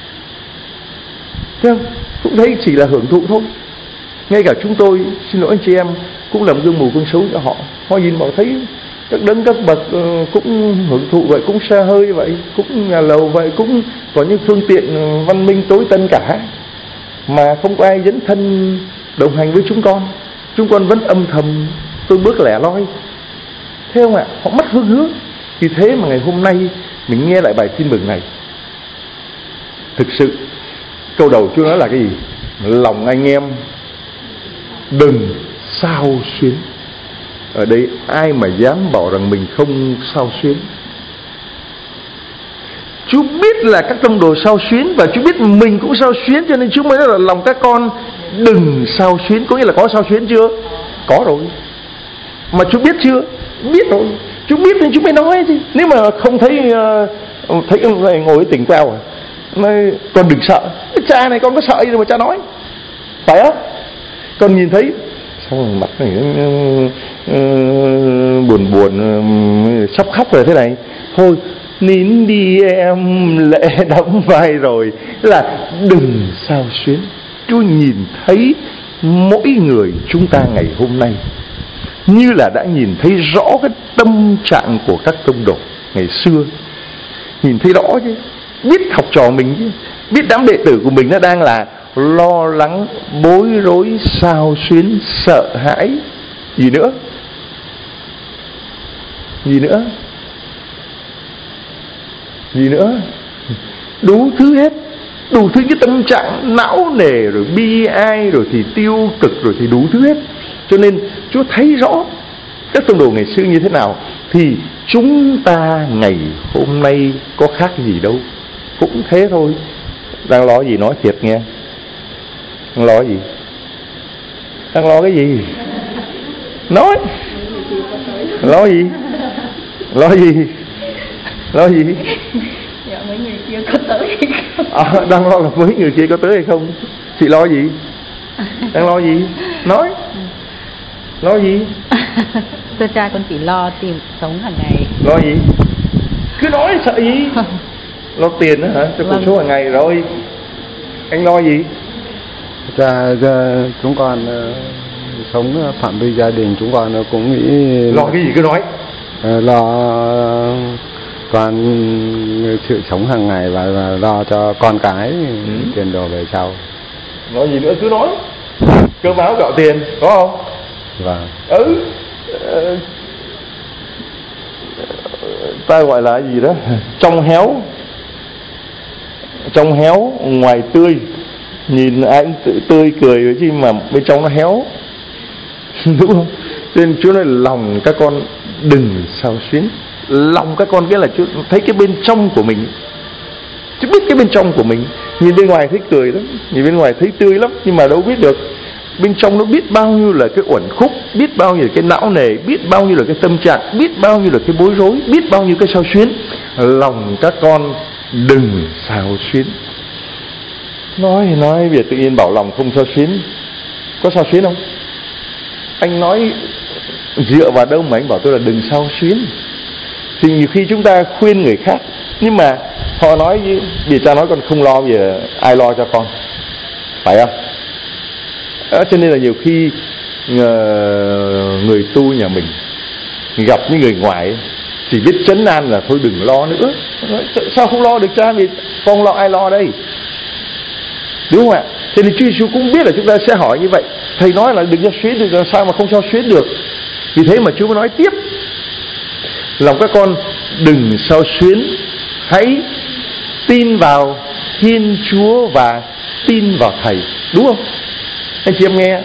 thấy không? Cũng thấy chỉ là hưởng thụ thôi. Ngay cả chúng tôi, xin lỗi anh chị em, cũng làm gương mù gương xấu cho họ. Họ nhìn họ thấy các đấng các bậc cũng hưởng thụ vậy, cũng xe hơi vậy, cũng nhà lầu vậy, cũng có những phương tiện văn minh tối tân cả, mà không có ai dấn thân đồng hành với chúng con. Chúng con vẫn âm thầm tôi bước lẻ loi, thấy không ạ? Họ mất phương hướng. Vì thế mà ngày hôm nay mình nghe lại bài tin mừng này, thực sự câu đầu Chúa nói là cái gì? Lòng anh em đừng xao xuyến. Ở đây ai mà dám bảo rằng mình không xao xuyến? Chúa biết là các tông đồ xao xuyến, và Chúa biết mình cũng xao xuyến, cho nên Chúa mới nói là lòng các con đừng xao xuyến. Có nghĩa là có xao xuyến chưa? Có rồi. Mà Chúa biết chưa? Biết rồi. Chúa biết nên Chúa mới nói chứ. Nếu mà không thấy uh, thấy ông này ngồi tỉnh queo à, nói con đừng sợ. Cái cha này con có sợ gì đâu mà cha nói, phải không? Con nhìn thấy sao mặt này uh, uh, buồn buồn sắp khóc rồi thế này, thôi nín đi em, lệ đẫm vai rồi. Tức là đừng sao xuyến. Chúa nhìn thấy mỗi người chúng ta ngày hôm nay như là đã nhìn thấy rõ cái tâm trạng của các tông đồ ngày xưa. Nhìn thấy rõ chứ, biết học trò mình chứ, biết đám đệ tử của mình nó đang là lo lắng, bối rối, xao xuyến, sợ hãi. Gì nữa? Gì nữa? Gì nữa? Đủ thứ hết. Đủ thứ cái tâm trạng não nề, rồi bi ai, rồi thì tiêu cực, rồi thì đủ thứ hết. Cho nên Chúa thấy rõ các tông đồ ngày xưa như thế nào, thì chúng ta ngày hôm nay có khác gì đâu, cũng thế thôi. Đang lo gì nói thiệt nghe. Đang lo gì? Đang lo cái gì? Nói. Lo gì? Lo gì? Lo gì? Dạ mấy người kia có tới hay không? À, đang lo là mấy người kia có tới hay không? Chị lo gì? Đang lo gì? Nói. Lo gì? Thưa cha, con chỉ lo tìm sống hàng ngày. Lo gì? Cứ nói sợ gì? Lo tiền đó hả? Cho cuộc sống hàng ngày rồi. Anh lo gì? Cha, chúng con uh, sống phạm vi gia đình, chúng con cũng nghĩ lo cái gì cứ nói. Uh, lo con sự sống hàng ngày và, và lo cho con cái ừ. tiền đồ về sau. Nói gì nữa cứ nói. Cơm áo gạo tiền, có không? Vâng. Ừ. Ta gọi là gì đó, trong héo, trong héo ngoài tươi. Nhìn ai cũng tươi cười chứ mà bên trong nó héo. Đúng không? Cho nên Chúa nói lòng các con đừng xao xuyến. Lòng các con nghĩa là Chúa thấy cái bên trong của mình. Chúa biết cái bên trong của mình. Nhìn bên ngoài thấy cười lắm, nhìn bên ngoài thấy tươi lắm, nhưng mà đâu biết được bên trong nó biết bao nhiêu là cái uẩn khúc, biết bao nhiêu là cái não nề, biết bao nhiêu là cái tâm trạng, biết bao nhiêu là cái bối rối, biết bao nhiêu cái xao xuyến. Lòng các con đừng xao xuyến. Nói nói việc tự nhiên bảo lòng không xao xuyến. Có xao xuyến không? Anh nói dựa vào đâu mà anh bảo tôi là đừng xao xuyến? Thì nhiều khi chúng ta khuyên người khác, nhưng mà họ nói vì cha nói con không lo, vì ai lo cho con, phải không? Đó, cho nên là nhiều khi uh, người tu nhà mình gặp những người ngoài chỉ biết trấn an là thôi đừng lo nữa. Nói, sao không lo được cha? Vì con lo ai lo đây? Đúng không ạ? Cho nên Chúa Giêsu cũng biết là chúng ta sẽ hỏi như vậy. Thầy nói là đừng cho xuyến, được sao mà không cho xuyến được? Vì thế mà Chúa mới nói tiếp, lòng các con đừng xao xuyến, hãy tin vào Thiên Chúa và tin vào Thầy. Đúng không? Anh chị em nghe.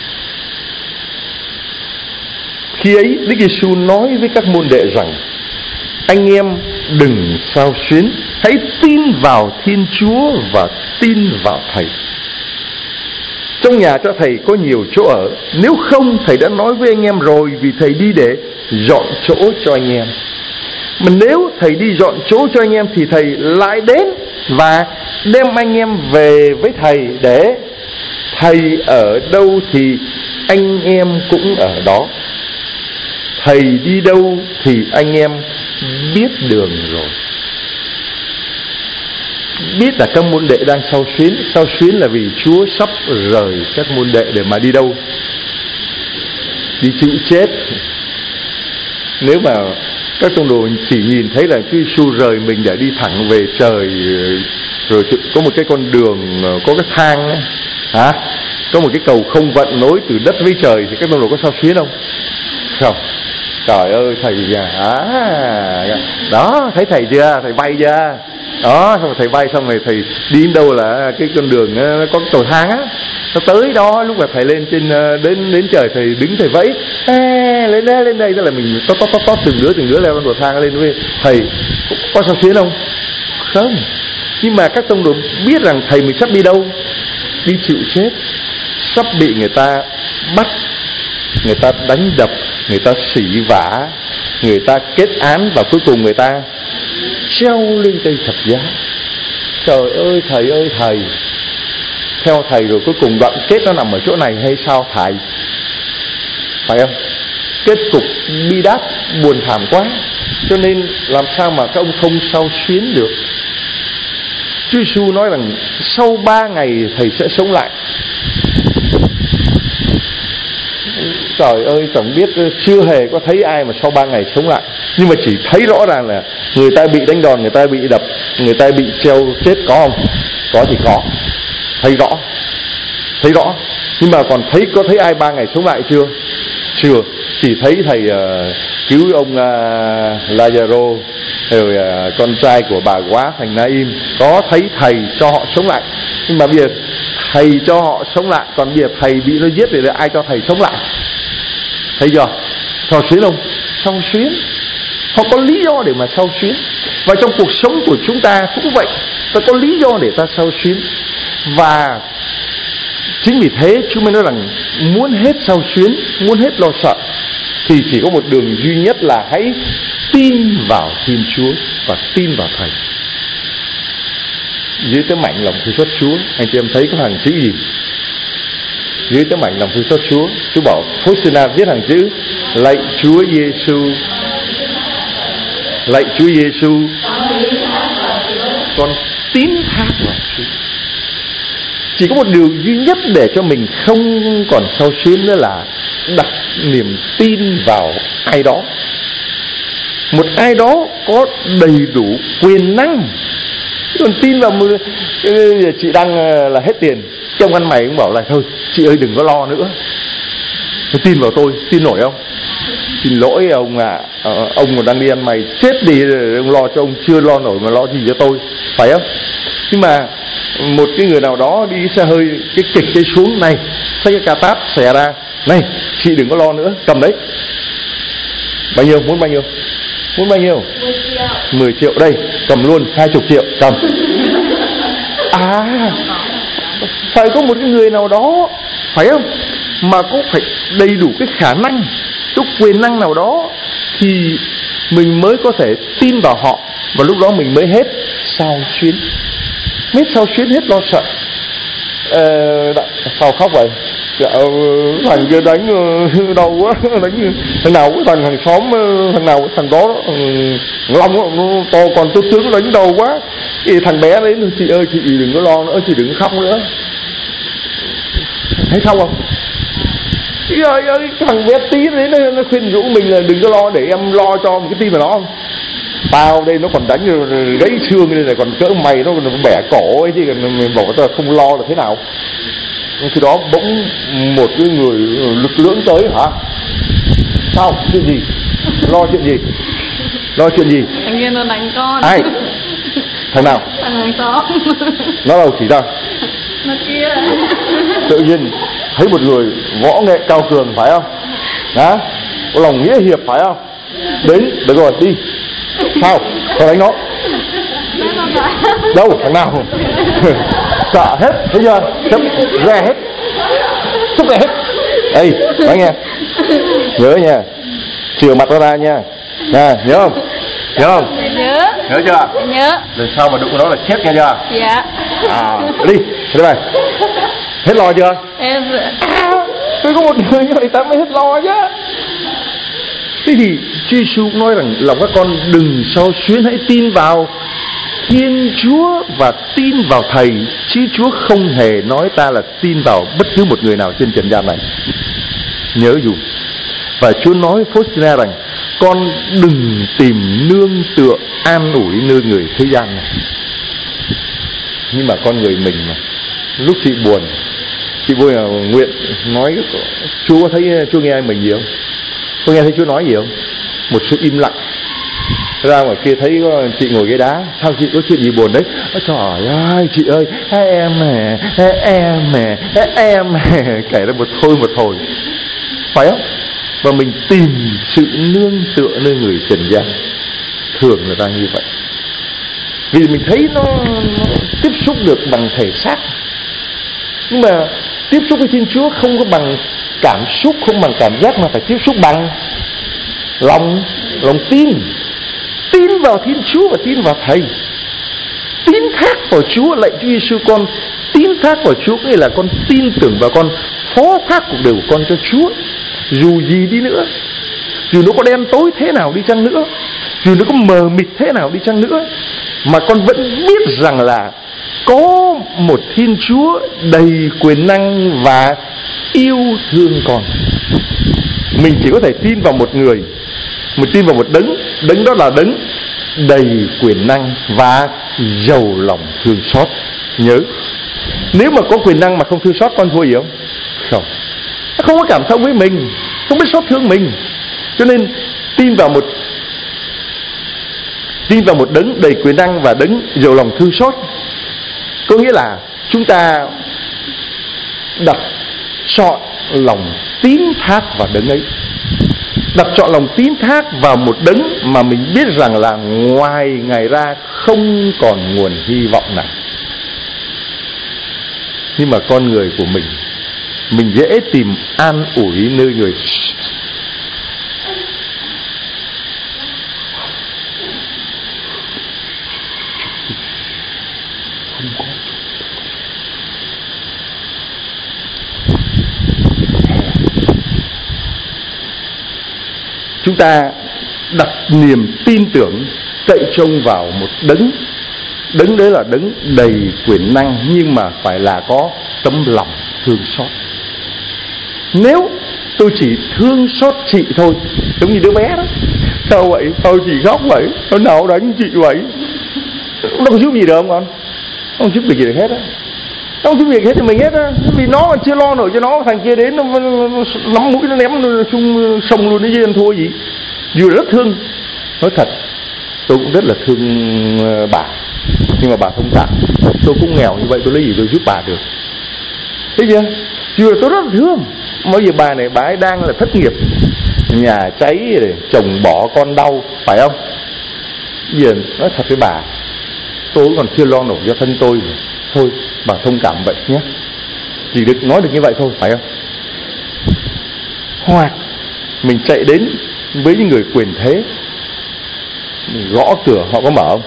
Khi ấy Đức Giêsu nói với các môn đệ rằng: anh em đừng xao xuyến, hãy tin vào Thiên Chúa và tin vào Thầy. Trong nhà cho Thầy có nhiều chỗ ở, nếu không Thầy đã nói với anh em rồi, vì Thầy đi để dọn chỗ cho anh em. Mà nếu Thầy đi dọn chỗ cho anh em thì Thầy lại đến và đem anh em về với Thầy, để Thầy ở đâu thì anh em cũng ở đó. Thầy đi đâu thì anh em biết đường rồi. Biết là các môn đệ đang xao xuyến. Xao xuyến là vì Chúa sắp rời các môn đệ để mà đi đâu? Đi chịu chết. Nếu mà các tông đồ chỉ nhìn thấy là Chúa Giêsu rời mình để đi thẳng về trời, rồi có một cái con đường, có cái thang ấy, hả? Có một cái cầu không vận nối từ đất với trời, thì các tông đồ có xao xuyến không? Không. Trời ơi Thầy à, đó thấy Thầy chưa? Thầy bay chưa? Đó, xong rồi Thầy bay xong rồi Thầy đi đến đâu là cái con đường nó có cái cầu thang á, nó tới đó, lúc mà Thầy lên trên đến đến trời, Thầy đứng Thầy vẫy à, lên đây lên đây, tức là mình tót tót tót tót từng đứa từng đứa leo con cầu thang lên với Thầy. Có, có sao xuyến không? Không. Nhưng mà các tông đồ biết rằng Thầy mình sắp đi đâu? Đi chịu chết, sắp bị người ta bắt, người ta đánh đập, người ta sỉ vả, người ta kết án, và cuối cùng người ta treo lên cây thập giá. Trời ơi Thầy ơi Thầy, theo Thầy rồi cuối cùng đoạn kết nó nằm ở chỗ này hay sao Thầy? Phải không? kết cục bi đát buồn thảm quá, cho nên làm sao mà các ông không sao xuyến được. Chúa Giêsu nói rằng sau ba ngày thầy sẽ sống lại. Trời ơi, chẳng biết, chưa hề có thấy ai mà sau ba ngày sống lại. Nhưng mà chỉ thấy rõ ràng là người ta bị đánh đòn, người ta bị đập, người ta bị treo chết, có không? Có thì có, thấy rõ, thấy rõ. Nhưng mà còn thấy có thấy ai ba ngày sống lại chưa? Chưa. Chỉ thấy thầy uh, cứu ông uh, Lazaro, rồi uh, con trai của bà quá thành Na-im, có thấy thầy cho họ sống lại. Nhưng mà bây giờ thầy cho họ sống lại, còn bây giờ thầy bị nó giết thì là ai cho thầy sống lại? Thấy chưa? Sao xuyến không? Sao xuyến. Họ có lý do để mà sao xuyến. Và trong cuộc sống của chúng ta cũng vậy, ta có lý do để ta sao xuyến. Và chính vì thế chúng mới nói rằng muốn hết sao xuyến, muốn hết lo sợ, thì chỉ có một đường duy nhất là hãy tin vào Thiên Chúa và tin vào Thầy. Dưới tấm ảnh lòng thương xót Chúa, anh chị em thấy có hàng chữ gì? Dưới tấm ảnh lòng thương xót Chúa, Chúa bảo Faustina viết hàng chữ: lạy Chúa Giêsu, lạy Chúa Giêsu, con tín thác vào Chúa. Chỉ có một điều duy nhất để cho mình không còn sao xuyến nữa là đặt niềm tin vào ai đó, một ai đó có đầy đủ quyền năng. Còn tin vào mưa, chị đang là hết tiền, trong ăn mày cũng bảo là thôi chị ơi đừng có lo nữa, tin vào tôi. Tin nổi không? Xin lỗi ông ạ, à, ông còn đang đi ăn mày, chết đi rồi ông lo cho ông, chưa lo nổi mà lo gì cho tôi, phải không? Nhưng mà một cái người nào đó đi xe hơi, cái kịch cái xuống này, xách cái cà tát xẻ ra, này chị đừng có lo nữa, cầm đấy. Bao nhiêu? Muốn bao nhiêu? Muốn bao nhiêu? mười triệu đây, cầm luôn, hai mươi triệu, cầm. À, phải có một cái người nào đó, phải không? Mà cũng phải đầy đủ cái khả năng, cái quyền năng nào đó, thì mình mới có thể tin vào họ. Và lúc đó mình mới hết sao xuyến, hết sao xuyến, hết lo sợ. Ờ, sao khóc vậy? Dạ, thằng kia đánh đau quá, đánh thằng nào cũng thằng hàng xóm, thằng nào thằng đó Long nó to còn tốt tướng đánh đau quá. Thì thằng bé đấy, chị ơi chị đừng có lo nữa, chị đừng khóc nữa. Thấy không không? Chị ơi, ơi thằng bé tí đấy nó, nó khuyên rũ mình là đừng có lo, để em lo cho một cái tim vào nó không? Tao đây nó còn đánh gãy xương đây này, còn cỡ mày nó còn bẻ cổ ấy chứ, mình bảo tao không lo là thế nào? Khi đó bỗng một cái người lực lưỡng tới: hả? Sao? Chuyện gì? Lo chuyện gì? Lo chuyện gì? Thằng kia nó đánh con. Ai? Thằng nào? Thằng hàng xóm. Nó đâu chỉ ra? Nó kia. Tự nhiên thấy một người võ nghệ cao cường, phải không? Hả? Có lòng nghĩa hiệp, phải không? Đến, được rồi, đi. Sao? Có đánh nó? Đâu? Thằng nào? Sợ hết, thấy chưa? Chấp ra hết, xúc ra hết. Ê, nói nghe, nhớ nha, chừa mặt nó ra nha. Nè, nhớ không? Nhớ không? Nhớ. Nhớ chưa? Nhớ. Lần sau mà đụng vào nó là chết nghe chưa? Dạ. À, đi, thế này. Hết lo chưa? Em à, tôi có một người như vậy ta mới hết lo chứ. Thế thì Chúa Giêsu nói rằng lòng các con đừng sao xuyến, hãy tin vào Thiên Chúa và tin vào Thầy, chứ Chúa không hề nói ta là tin vào bất cứ một người nào trên trần gian này. Nhớ dù. Và Chúa nói Faustina rằng con đừng tìm nương tựa an ủi nơi người thế gian này. Nhưng mà con người mình mà, lúc chị buồn, chị vui là nguyện nói, Chúa có thấy Chúa nghe mình gì không? Có nghe thấy Chúa nói gì không? Một sự im lặng. Ra ngoài kia thấy chị ngồi ghế đá, sao chị có chuyện gì buồn đấy? Trời ơi chị ơi, em nè, em nè, em nè, kể ra một thôi một hồi, phải không? Và mình tìm sự nương tựa nơi người trần gian, thường là ta như vậy. Vì mình thấy nó, nó tiếp xúc được bằng thể xác, nhưng mà tiếp xúc với Thiên Chúa không có bằng cảm xúc, không bằng cảm giác, mà phải tiếp xúc bằng lòng, lòng tin. Tin vào Thiên Chúa và tin vào Thầy, tín thác vào Chúa. Lạy Chúa Giêsu, con tín thác vào Chúa, nghĩa là con tin tưởng và con phó thác cuộc đời của con cho Chúa. Dù gì đi nữa, dù nó có đen tối thế nào đi chăng nữa, dù nó có mờ mịt thế nào đi chăng nữa, mà con vẫn biết rằng là có một Thiên Chúa đầy quyền năng và yêu thương con. Mình chỉ có thể tin vào một người, mình tin vào một đấng, đấng đó là đấng đầy quyền năng và giàu lòng thương xót. Nhớ, nếu mà có quyền năng mà không thương xót, con thua gì không? Không. Không có cảm thông với mình, không biết xót thương mình. Cho nên tin vào một tin vào một đấng đầy quyền năng và đấng giàu lòng thương xót, có nghĩa là chúng ta đặt chọn lòng tín thác vào đấng ấy, đặt chọn lòng tín thác vào một đấng mà mình biết rằng là ngoài Ngài ra không còn nguồn hy vọng nào. Nhưng mà con người của mình, mình dễ tìm an ủi nơi người. Chúng ta đặt niềm tin tưởng cậy trông vào một đấng, đấng đấy là đấng đầy quyền năng, nhưng mà phải là có tấm lòng thương xót. Nếu tôi chỉ thương xót chị thôi, giống như đứa bé đó, sao vậy, sao chị khóc vậy, nó nào đánh chị vậy, nó có giúp gì được không con? Nó không giúp được gì được hết á, nó không giúp việc hết cho mình hết á, vì nó mà chưa lo nổi cho nó, thằng kia đến nó, nó, nó nắm mũi nó ném nó chung sông luôn đấy chứ, ăn thua gì. Dù rất thương, nói thật tôi cũng rất là thương bà, nhưng mà bà thông cảm, tôi cũng nghèo như vậy, tôi lấy gì tôi giúp bà được, thấy chưa? Dù là tôi rất là thương, bây giờ bà này bà ấy đang là thất nghiệp, nhà cháy rồi, chồng bỏ con đau, phải không? Bây giờ nói thật với bà, tôi còn chưa lo nổi cho thân tôi mà. Thôi bà thông cảm vậy nhé, chỉ được nói được như vậy thôi, phải không? Hoặc mình chạy đến với những người quyền thế, mình gõ cửa họ có mở không?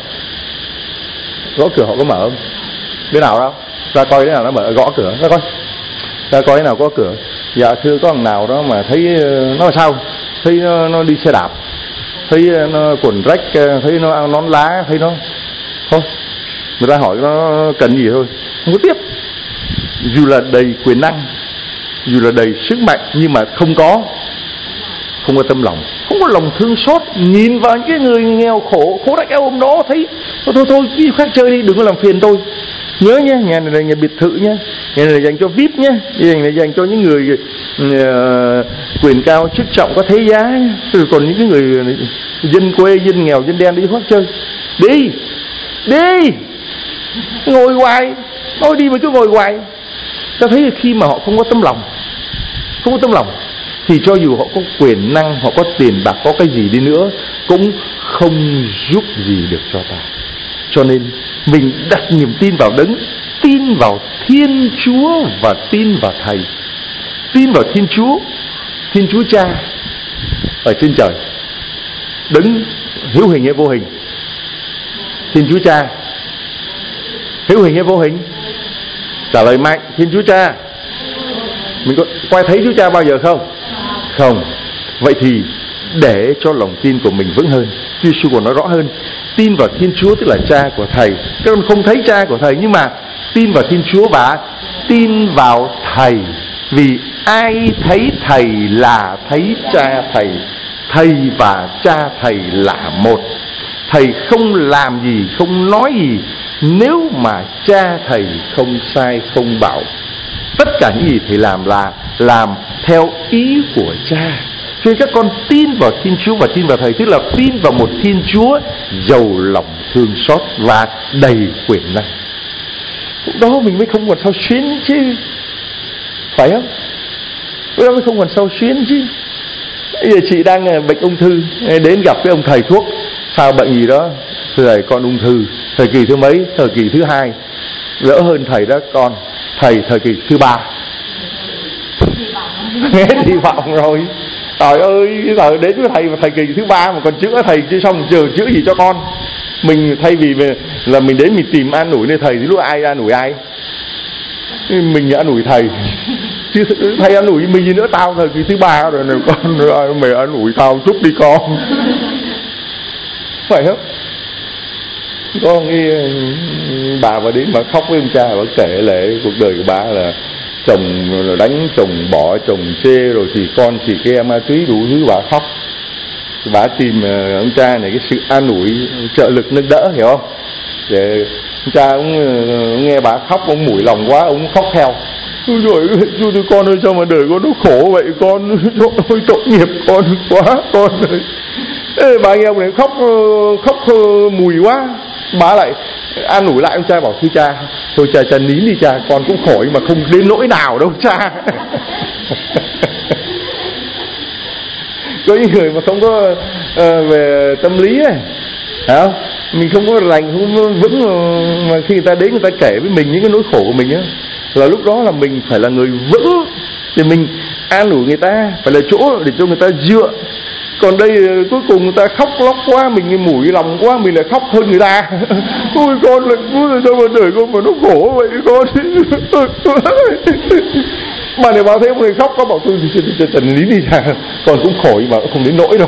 Gõ cửa họ có mở không? Đứa nào đâu? Ra coi đứa nào nó mở, gõ cửa, ra coi, ra coi đứa nào có cửa. Dạ thưa có thằng nào đó mà thấy nó là sao? Thấy nó, nó đi xe đạp, thấy nó quần rách, thấy nó ăn nón lá, thấy nó thôi. Người ta hỏi nó cần gì thôi, không có tiếp. Dù là đầy quyền năng, dù là đầy sức mạnh, nhưng mà không có Không có tâm lòng, không có lòng thương xót. Nhìn vào những cái người nghèo khổ, khổ rách eo ôm đó, thấy thôi thôi thôi đi khác chơi đi, đừng có làm phiền tôi. Nhớ nhé, nhà này là nhà biệt thự nhé, nhà này là dành cho vi ai pi nhé, nhà này là dành cho những người uh, quyền cao chức trọng có thế giá nhé. Rồi còn những cái người dân quê, dân nghèo, dân đen đi khác chơi. Đi, đi, ngồi hoài, nói đi mà cứ ngồi hoài. Ta thấy là khi mà họ không có tấm lòng, không có tấm lòng, thì cho dù họ có quyền năng, họ có tiền bạc, có cái gì đi nữa, cũng không giúp gì được cho ta. Cho nên mình đặt niềm tin vào đấng, tin vào Thiên Chúa và tin vào Thầy. Tin vào Thiên Chúa, Thiên Chúa Cha ở trên trời, đấng hữu hình hay vô hình? Thiên Chúa Cha hữu hình hay vô hình? Trả lời mạnh, Thiên Chúa Cha. Mình có quay thấy Chúa Cha bao giờ không? Không. Vậy thì để cho lòng tin của mình vững hơn, Chúa Giêsu còn nói rõ hơn, tin vào Thiên Chúa tức là Cha của Thầy. Các con không thấy Cha của Thầy, nhưng mà tin vào Thiên Chúa và tin vào Thầy. Vì ai thấy Thầy là thấy Cha Thầy. Thầy và Cha Thầy là một. Thầy không làm gì, không nói gì nếu mà Cha Thầy không sai, không bảo. Tất cả những gì Thầy làm là làm theo ý của Cha. Cho nên các con tin vào Thiên Chúa và tin vào Thầy, tức là tin vào một Thiên Chúa giàu lòng thương xót và đầy quyền năng. Lúc đó mình mới không còn sao xuyến chứ, phải không? Lúc đó mới không còn sao xuyến chứ. Bây giờ chị đang bệnh ung thư, đến gặp cái ông thầy thuốc, sao bệnh gì đó? Thưa thầy, con ung thư thời kỳ thứ mấy? Thời kỳ thứ hai. Đỡ hơn thầy đó con. Thầy thời kỳ thứ ba. Hết hy vọng rồi. Trời ơi, giờ đến với thầy mà thời kỳ thứ ba mà còn chữa thầy chưa xong, chờ chữa gì cho con? Mình thay vì là mình đến mình tìm an ủi nơi thầy, thì lúc ai an ủi ai? Mình an ủi thầy. chứ thầy an ủi mình gì nữa, tao thời kỳ thứ ba rồi này con, mày an ủi tao chút đi con. Phải không? Có nghe bà mà đến mà khóc với ông cha, bà kể lại cuộc đời của bà là chồng đánh, chồng bỏ, chồng chê, rồi thì con thì ke ma túy đủ thứ, bà khóc. Bà tìm ông cha này cái sự an ủi, trợ lực nâng đỡ, hiểu không? Để ông cha cũng nghe bà khóc, ông mủi lòng quá, ông khóc theo. Ôi trời ơi, chú con ơi, sao mà đời con nó khổ vậy con, ôi tội nghiệp con quá con ơi. Ê, bà nghe ông này khóc khóc mùi quá, bà lại an ủi lại ông cha, bảo thưa cha, thôi cha cha nín đi cha, con cũng khổ nhưng mà không đến nỗi nào đâu cha. Có những người mà không có uh, về tâm lý ấy, phải không? Mình không có lành, không có vững, mà khi người ta đến người ta kể với mình những cái nỗi khổ của mình á, là lúc đó là mình phải là người vững thì mình an ủi người ta, phải là chỗ để cho người ta dựa. Còn đây cuối cùng người ta khóc lóc quá, mình mũi lòng quá, mình lại khóc hơn người ta. Ôi con là sao mà đời con mà nó khổ vậy con. Mà nếu bảo thế người khóc có bảo tôi trần lý đi ra, còn cũng khổ nhưng mà không đến nỗi đâu.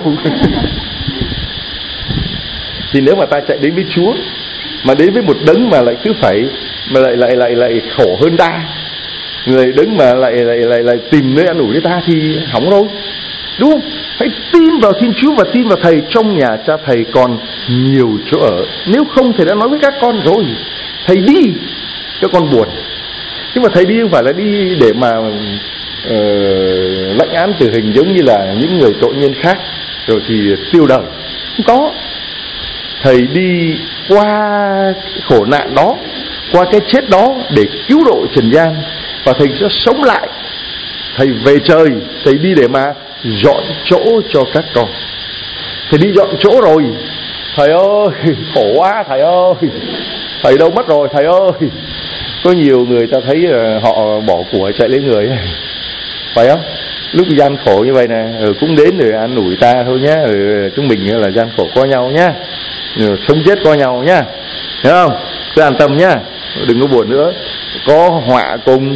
Thì nếu mà ta chạy đến với Chúa, mà đến với một đấng mà lại cứ phải mà lại lại lại lại khổ hơn ta, người đấng mà lại lại lại lại tìm nơi an ủi với ta thì hỏng rồi, đúng không? Hãy tin vào Thiên Chúa và tin vào Thầy. Trong nhà cha Thầy còn nhiều chỗ ở, nếu không Thầy đã nói với các con rồi, Thầy đi cho con buồn. Nhưng mà Thầy đi không phải là đi để mà uh, lãnh án tử hình giống như là những người tội nhân khác rồi thì tiêu đời, không có. Thầy đi qua khổ nạn đó, qua cái chết đó để cứu độ trần gian, và Thầy sẽ sống lại. Thầy về trời, Thầy đi để mà dọn chỗ cho các con. Thầy đi dọn chỗ rồi, Thầy ơi khổ quá Thầy ơi, Thầy đâu mất rồi Thầy ơi. Có nhiều người ta thấy họ bỏ của chạy lấy người, phải không? Lúc gian khổ như vậy nè, ừ, cũng đến rồi an ủi ta thôi nhá, ừ, chúng mình là gian khổ có nhau nhá, ừ, sống chết có nhau nhá, hiểu không? Cứ an tâm nhá, đừng có buồn nữa. Có họa cùng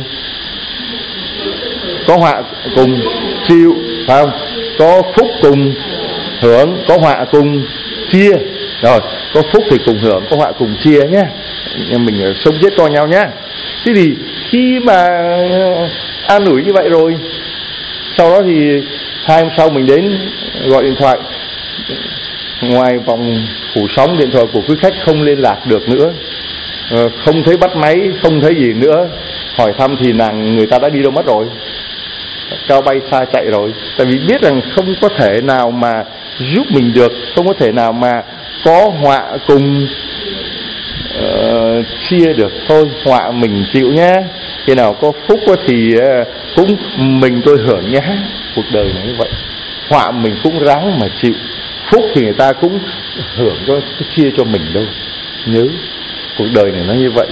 có họa cùng chịu, phải không? Có phúc cùng hưởng, có họa cùng chia. Rồi, có phúc thì cùng hưởng, có họa cùng chia nhá. Mình sống chết co nhau nhá. Thế thì khi mà an ủi như vậy rồi, sau đó thì hai hôm sau mình đến gọi điện thoại, ngoài vòng phủ sóng điện thoại của quý khách không liên lạc được nữa, không thấy bắt máy, không thấy gì nữa. Hỏi thăm thì nàng người ta đã đi đâu mất rồi, cao bay xa chạy rồi. Tại vì biết rằng không có thể nào mà giúp mình được, không có thể nào mà có họa cùng uh, chia được. Thôi họa mình chịu nhá, khi nào có phúc thì uh, cũng mình tôi hưởng nhá. Cuộc đời này như vậy, họa mình cũng ráng mà chịu, phúc thì người ta cũng hưởng cho, chia cho mình đâu. Nhớ cuộc đời này nó như vậy.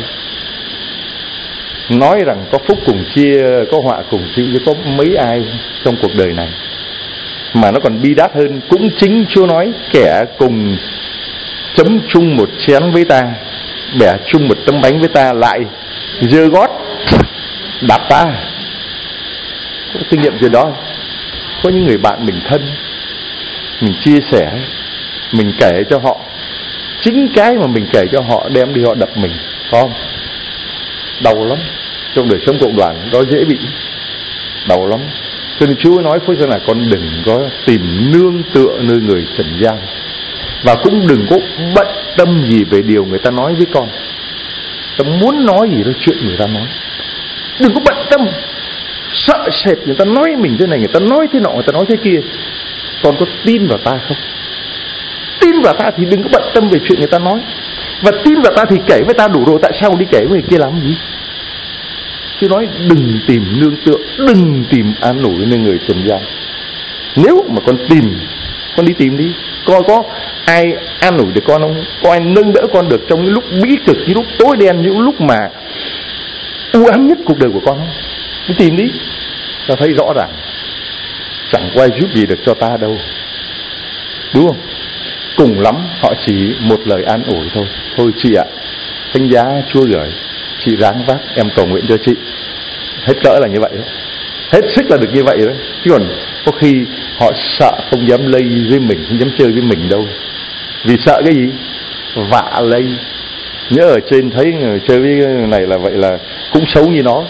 Nói rằng có phúc cùng chia, có họa cùng chịu, chứ có mấy ai trong cuộc đời này. Mà nó còn bi đát hơn, cũng chính Chúa nói kẻ cùng chấm chung một chén với ta, bẻ chung một tấm bánh với ta, lại giơ gót đạp ta. Có kinh nghiệm chuyện đó. Có những người bạn mình thân, mình chia sẻ, mình kể cho họ, chính cái mà mình kể cho họ đem đi họ đập mình, phải không? Đau lắm. Trong đời sống cộng đoàn đó dễ bị đau lắm. Cho nên Chúa nói phước là con đừng có tìm nương tựa nơi người trần gian, và cũng đừng có bận tâm gì về điều người ta nói với con. Ta muốn nói gì đó chuyện người ta nói, đừng có bận tâm, sợ sệt người ta nói mình thế này, người ta nói thế nọ, người ta nói thế kia. Con có tin vào ta không? Tin vào ta thì đừng có bận tâm về chuyện người ta nói, và tin vào ta thì kể với ta đủ rồi. Tại sao đi kể với người kia làm gì? Chứ nói đừng tìm nương tựa, đừng tìm an ủi nơi người trần gian. Nếu mà con tìm, con đi tìm đi, coi có ai an ủi được con không, có ai nâng đỡ con được trong những lúc bí cực, những lúc tối đen, những lúc mà u ám nhất cuộc đời của con không? Đi tìm đi. Ta thấy rõ ràng chẳng có ai giúp gì được cho ta đâu, đúng không? Cùng lắm họ chỉ một lời an ủi thôi. Thôi chị ạ, thánh giá Chúa gửi, chị ráng vác, em cầu nguyện cho chị. Hết cỡ là như vậy đó. Hết sức là được như vậy đó. Chứ còn có khi họ sợ không dám lây với mình, không dám chơi với mình đâu. Vì sợ cái gì? Vạ lây. Nhớ ở trên thấy người chơi với người này là vậy là cũng xấu như nó,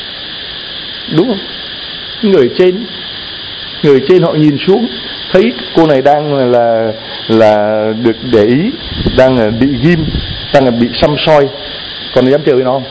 đúng không? Người trên người trên họ nhìn xuống thấy cô này đang là là được để ý, đang là bị ghim, đang là bị xăm soi, còn dám chơi với nó không?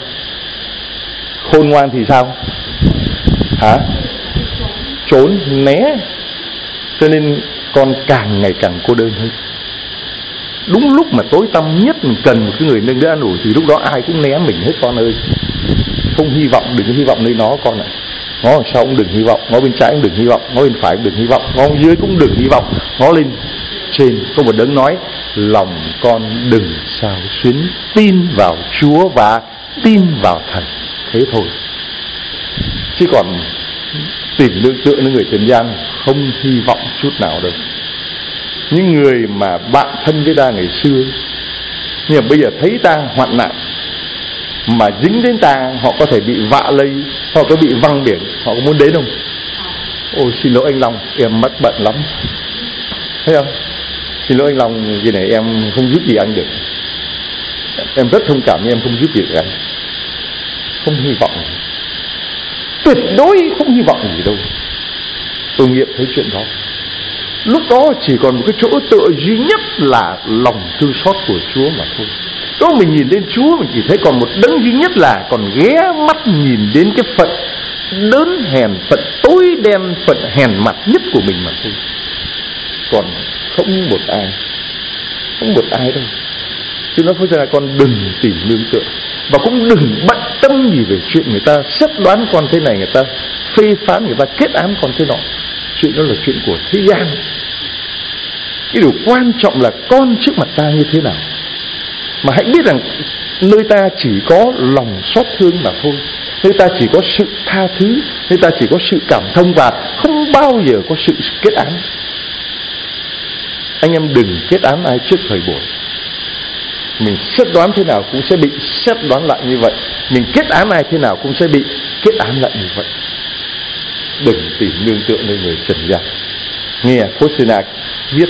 Khôn ngoan thì sao? Hả? Trốn, né. Cho nên con càng ngày càng cô đơn hơn. Đúng lúc mà tối tăm nhất mình cần một cái người nâng đỡ an ủi thì lúc đó ai cũng né mình hết con ơi. Không hy vọng, đừng hy vọng nơi nó con ạ. Ngó đằng sau cũng đừng hy vọng, ngó bên trái cũng đừng hy vọng, ngó bên phải cũng đừng hy vọng, ngó bên dưới cũng đừng hy vọng, ngó lên trên có một đấng nói: lòng con đừng sao xuyến, tin vào Chúa và tin vào Thần. Thế thôi. Chứ còn tìm nương tựa với người trần gian không hy vọng chút nào đâu. Những người mà bạn thân với ta ngày xưa, nhưng mà bây giờ thấy ta hoạn nạn mà dính đến ta, họ có thể bị vạ lây, họ có bị văng biển, họ có muốn đến không? Ôi xin lỗi anh Long, em mất bận lắm. Thấy không? Xin lỗi anh Long, gì này em không giúp gì anh được. Em rất thông cảm nhưng em không giúp gì được anh. Không hy vọng, tuyệt đối không hy vọng gì đâu. Tôi nghiệm thấy chuyện đó. Lúc đó chỉ còn một cái chỗ tựa duy nhất là lòng thương xót của Chúa mà thôi. Đó mình nhìn đến Chúa, mình chỉ thấy còn một đấng duy nhất là còn ghé mắt nhìn đến cái phận đớn hèn, phận tối đen, phận hèn mặt nhất của mình mà thôi. Còn không một ai, không một ai đâu. Chứ nó phải ra con đừng tìm nương tựa, và cũng đừng bận tâm gì về chuyện người ta xét đoán con thế này, người ta phê phán, người ta kết án con thế nọ. Chuyện đó là chuyện của thế gian. Cái điều quan trọng là con trước mặt ta như thế nào. Mà hãy biết rằng nơi ta chỉ có lòng xót thương mà thôi. Nơi ta chỉ có sự tha thứ, nơi ta chỉ có sự cảm thông, và không bao giờ có sự kết án. Anh em đừng kết án ai trước thời buổi. Mình xét đoán thế nào cũng sẽ bị xét đoán lại như vậy. Mình kết án ai thế nào cũng sẽ bị kết án lại như vậy. Đừng tìm nương tựa nơi người trần gian. Nghe Faustina viết: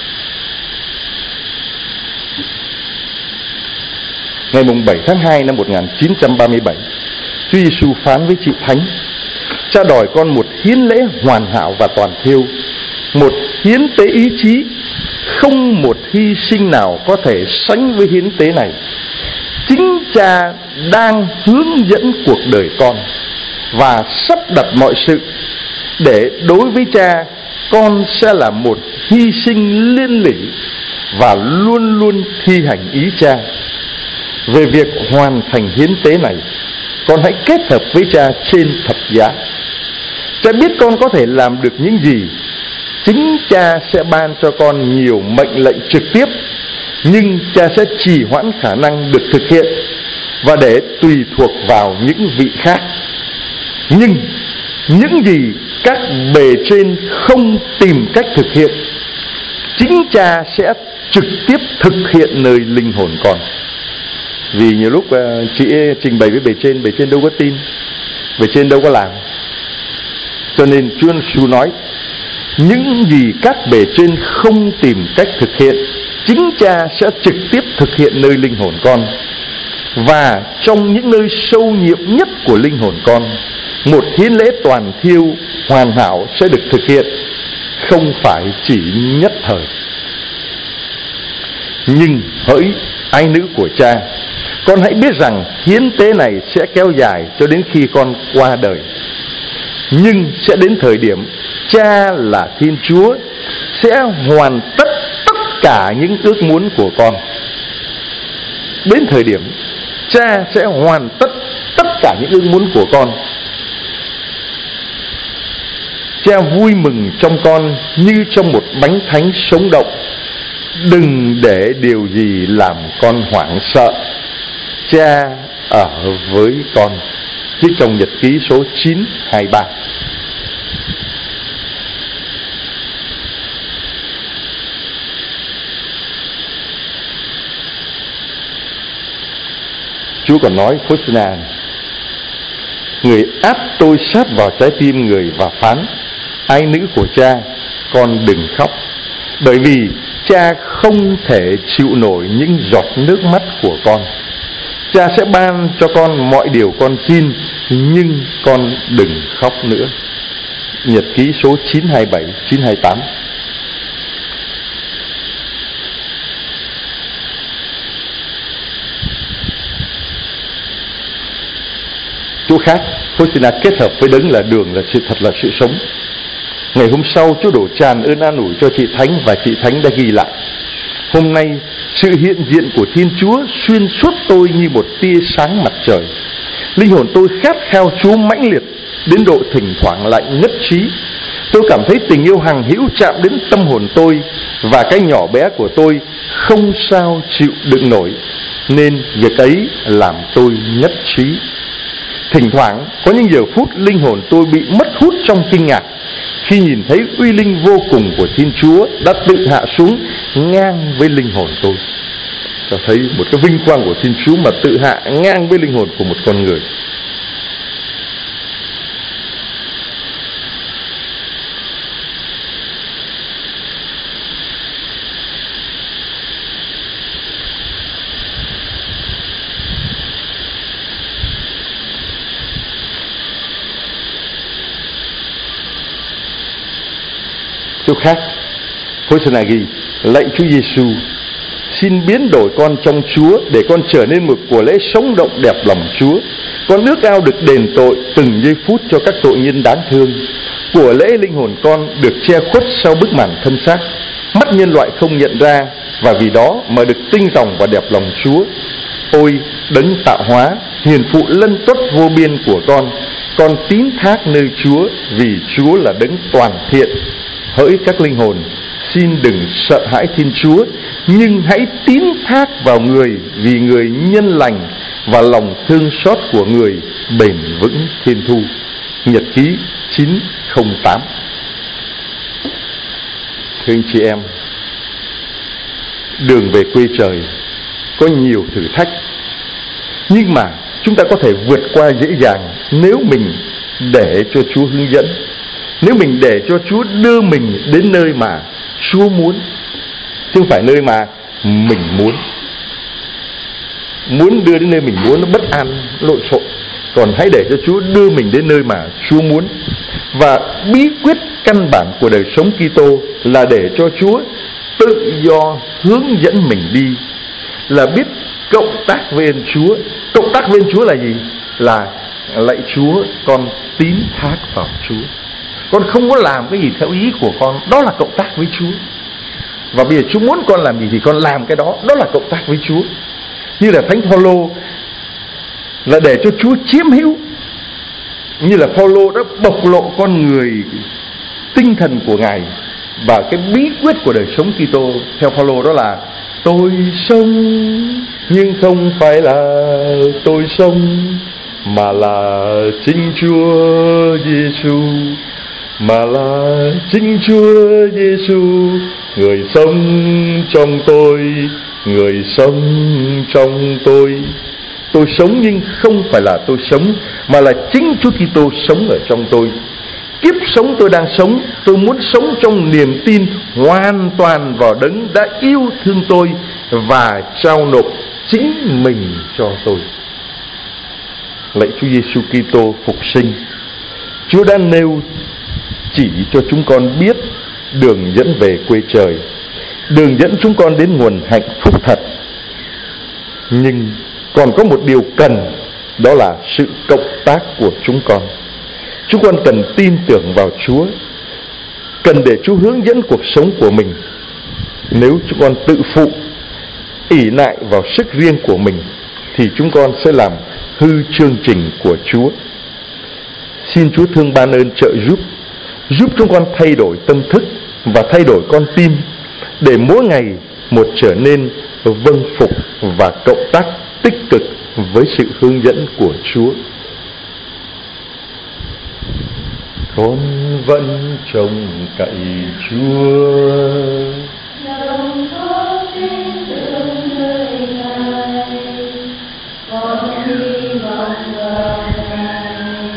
ngày bảy tháng hai năm một nghìn chín trăm ba mươi bảy, Chúa Giêsu phán với chị Thánh: Cha đòi con một hiến lễ hoàn hảo và toàn thiêu, một hiến tế ý chí, không một hy sinh nào có thể sánh với hiến tế này. Chính Cha đang hướng dẫn cuộc đời con và sắp đặt mọi sự để đối với Cha, con sẽ là một hy sinh liên lỉ và luôn luôn thi hành ý Cha. Về việc hoàn thành hiến tế này, con hãy kết hợp với Cha trên thập giá. Cha biết con có thể làm được những gì. Chính Cha sẽ ban cho con nhiều mệnh lệnh trực tiếp, nhưng Cha sẽ trì hoãn khả năng được thực hiện và để tùy thuộc vào những vị khác. Nhưng những gì các bề trên không tìm cách thực hiện, chính Cha sẽ trực tiếp thực hiện nơi linh hồn con. Vì nhiều lúc chị trình bày với bề trên, bề trên đâu có tin, bề trên đâu có làm. Cho nên Chúa Giêsu nói: những gì các bề trên không tìm cách thực hiện, chính Cha sẽ trực tiếp thực hiện nơi linh hồn con. Và trong những nơi sâu nhiệm nhất của linh hồn con, một hiến lễ toàn thiêu hoàn hảo sẽ được thực hiện, không phải chỉ nhất thời. Nhưng hỡi ái nữ của Cha, con hãy biết rằng hiến tế này sẽ kéo dài cho đến khi con qua đời. Nhưng sẽ đến thời điểm Cha là Thiên Chúa sẽ hoàn tất tất cả những ước muốn của con. Đến thời điểm Cha sẽ hoàn tất tất cả những ước muốn của con. Cha vui mừng trong con như trong một bánh thánh sống động. Đừng để điều gì làm con hoảng sợ. Cha ở với con. Trích trong nhật ký số chín hai ba. Chúa còn nói Faustina: Người áp tôi sát vào trái tim người và phán: ái nữ của cha, con đừng khóc. Bởi vì cha không thể chịu nổi những giọt nước mắt của con. Cha sẽ ban cho con mọi điều con xin, nhưng con đừng khóc nữa. Nhật ký số chín hai bảy, chín hai tám. Chỗ khác, Hosanna kết hợp với đấng là đường, là sự thật, là sự sống. Ngày hôm sau, Chúa đổ tràn ơn an ủi cho chị Thánh, và chị Thánh đã ghi lại: hôm nay sự hiện diện của Thiên Chúa xuyên suốt tôi như một tia sáng mặt trời. Linh hồn tôi khát khao Chúa mãnh liệt đến độ thỉnh thoảng lại ngất trí. Tôi cảm thấy tình yêu hằng hữu chạm đến tâm hồn tôi, và cái nhỏ bé của tôi không sao chịu đựng nổi, nên việc ấy làm tôi nhất trí. Thỉnh thoảng có những giờ phút linh hồn tôi bị mất hút trong kinh ngạc, khi nhìn thấy uy linh vô cùng của Thiên Chúa đã tự hạ xuống ngang với linh hồn tôi. Ta thấy một cái vinh quang của Thiên Chúa mà tự hạ ngang với linh hồn của một con người. Chỗ khác, Hosanna ghi: lạy Chúa Giêsu, xin biến đổi con trong Chúa, để con trở nên một của lễ sống động đẹp lòng Chúa. Con ước ao được đền tội từng giây phút cho các tội nhân đáng thương. Của lễ linh hồn con được che khuất sau bức màn thân xác, mắt nhân loại không nhận ra, và vì đó mà được tinh tòng và đẹp lòng Chúa. Ôi đấng tạo hóa, hiền phụ lân tuất vô biên của con, con tín thác nơi Chúa, vì Chúa là đấng toàn thiện. Hỡi các linh hồn, xin đừng sợ hãi Thiên Chúa, nhưng hãy tín thác vào người, vì người nhân lành, và lòng thương xót của người bền vững thiên thu. Nhật ký chín không tám. Thưa anh chị em, đường về quê trời có nhiều thử thách, nhưng mà chúng ta có thể vượt qua dễ dàng nếu mình để cho Chúa hướng dẫn, nếu mình để cho Chúa đưa mình đến nơi mà Chúa muốn, chứ không phải nơi mà mình muốn. Muốn đưa đến nơi mình muốn nó bất an, lộn xộn. Còn hãy để cho Chúa đưa mình đến nơi mà Chúa muốn. Và bí quyết căn bản của đời sống Kitô là để cho Chúa tự do hướng dẫn mình đi, là biết cộng tác với ơn Chúa. Cộng tác với ơn Chúa là gì? Là lạy Chúa, con tín thác vào Chúa, con không có làm cái gì theo ý của con. Đó là cộng tác với Chúa. Và bây giờ Chúa muốn con làm gì thì con làm cái đó. Đó là cộng tác với Chúa. Như là Thánh Phaolô là để cho Chúa chiếm hữu. Như là Phaolô đã bộc lộ con người, tinh thần của Ngài. Và cái bí quyết của đời sống Kitô theo Phaolô đó là: tôi sống nhưng không phải là tôi sống, mà là chính Chúa Giêsu, mà là chính Chúa Giêsu, người sống trong tôi, người sống trong tôi. Tôi sống nhưng không phải là tôi sống, mà là chính Chúa Kitô sống ở trong tôi. Kiếp sống tôi đang sống, tôi muốn sống trong niềm tin hoàn toàn vào đấng đã yêu thương tôi và trao nộp chính mình cho tôi. Lạy Chúa Giêsu Kitô phục sinh, Chúa đã nêu chỉ cho chúng con biết đường dẫn về quê trời, đường dẫn chúng con đến nguồn hạnh phúc thật. Nhưng còn có một điều cần, đó là sự cộng tác của chúng con. Chúng con cần tin tưởng vào Chúa, cần để Chúa hướng dẫn cuộc sống của mình. Nếu chúng con tự phụ, ỷ lại vào sức riêng của mình, thì chúng con sẽ làm hư chương trình của Chúa. Xin Chúa thương ban ơn trợ giúp, giúp chúng con thay đổi tâm thức và thay đổi con tim, để mỗi ngày một trở nên vâng phục và cộng tác tích cực với sự hướng dẫn của Chúa. Con vẫn trông cậy Chúa, lòng con tin tưởng nơi Ngài, con hy vọng vào Ngài.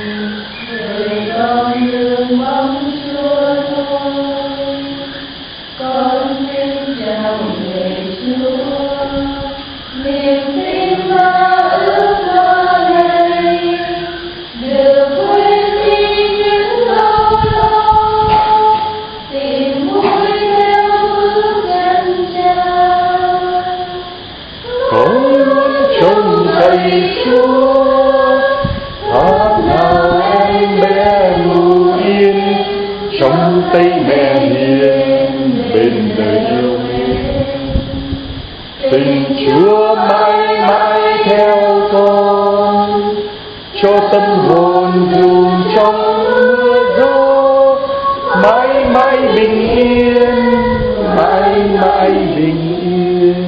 lòng về Chúa, niềm tin và ước mơ này được quên đi những âu lo, tìm vui theo bước chân Cha. Con luôn trông cậy Chúa, tháng nào em bé ngủ yên trong tay mẹ hiền bên đời yêu mến. Tình Chúa mãi mãi theo con, cho tâm hồn dù trong mưa gió, mãi mãi bình yên, mãi mãi bình yên.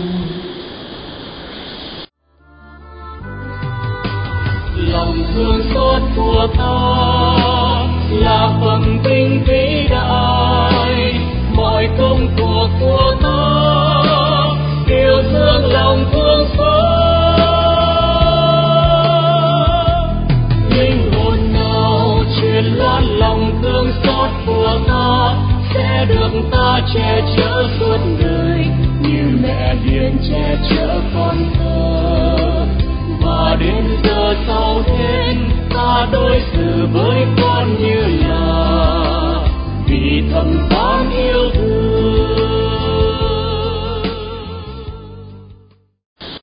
Lòng thương xót của ta là phần vinh vĩ đại, mọi công cuộc của ta yêu thương lòng thương xót. Linh hồn nào truyền loan lòng thương xót của ta sẽ được ta che chở.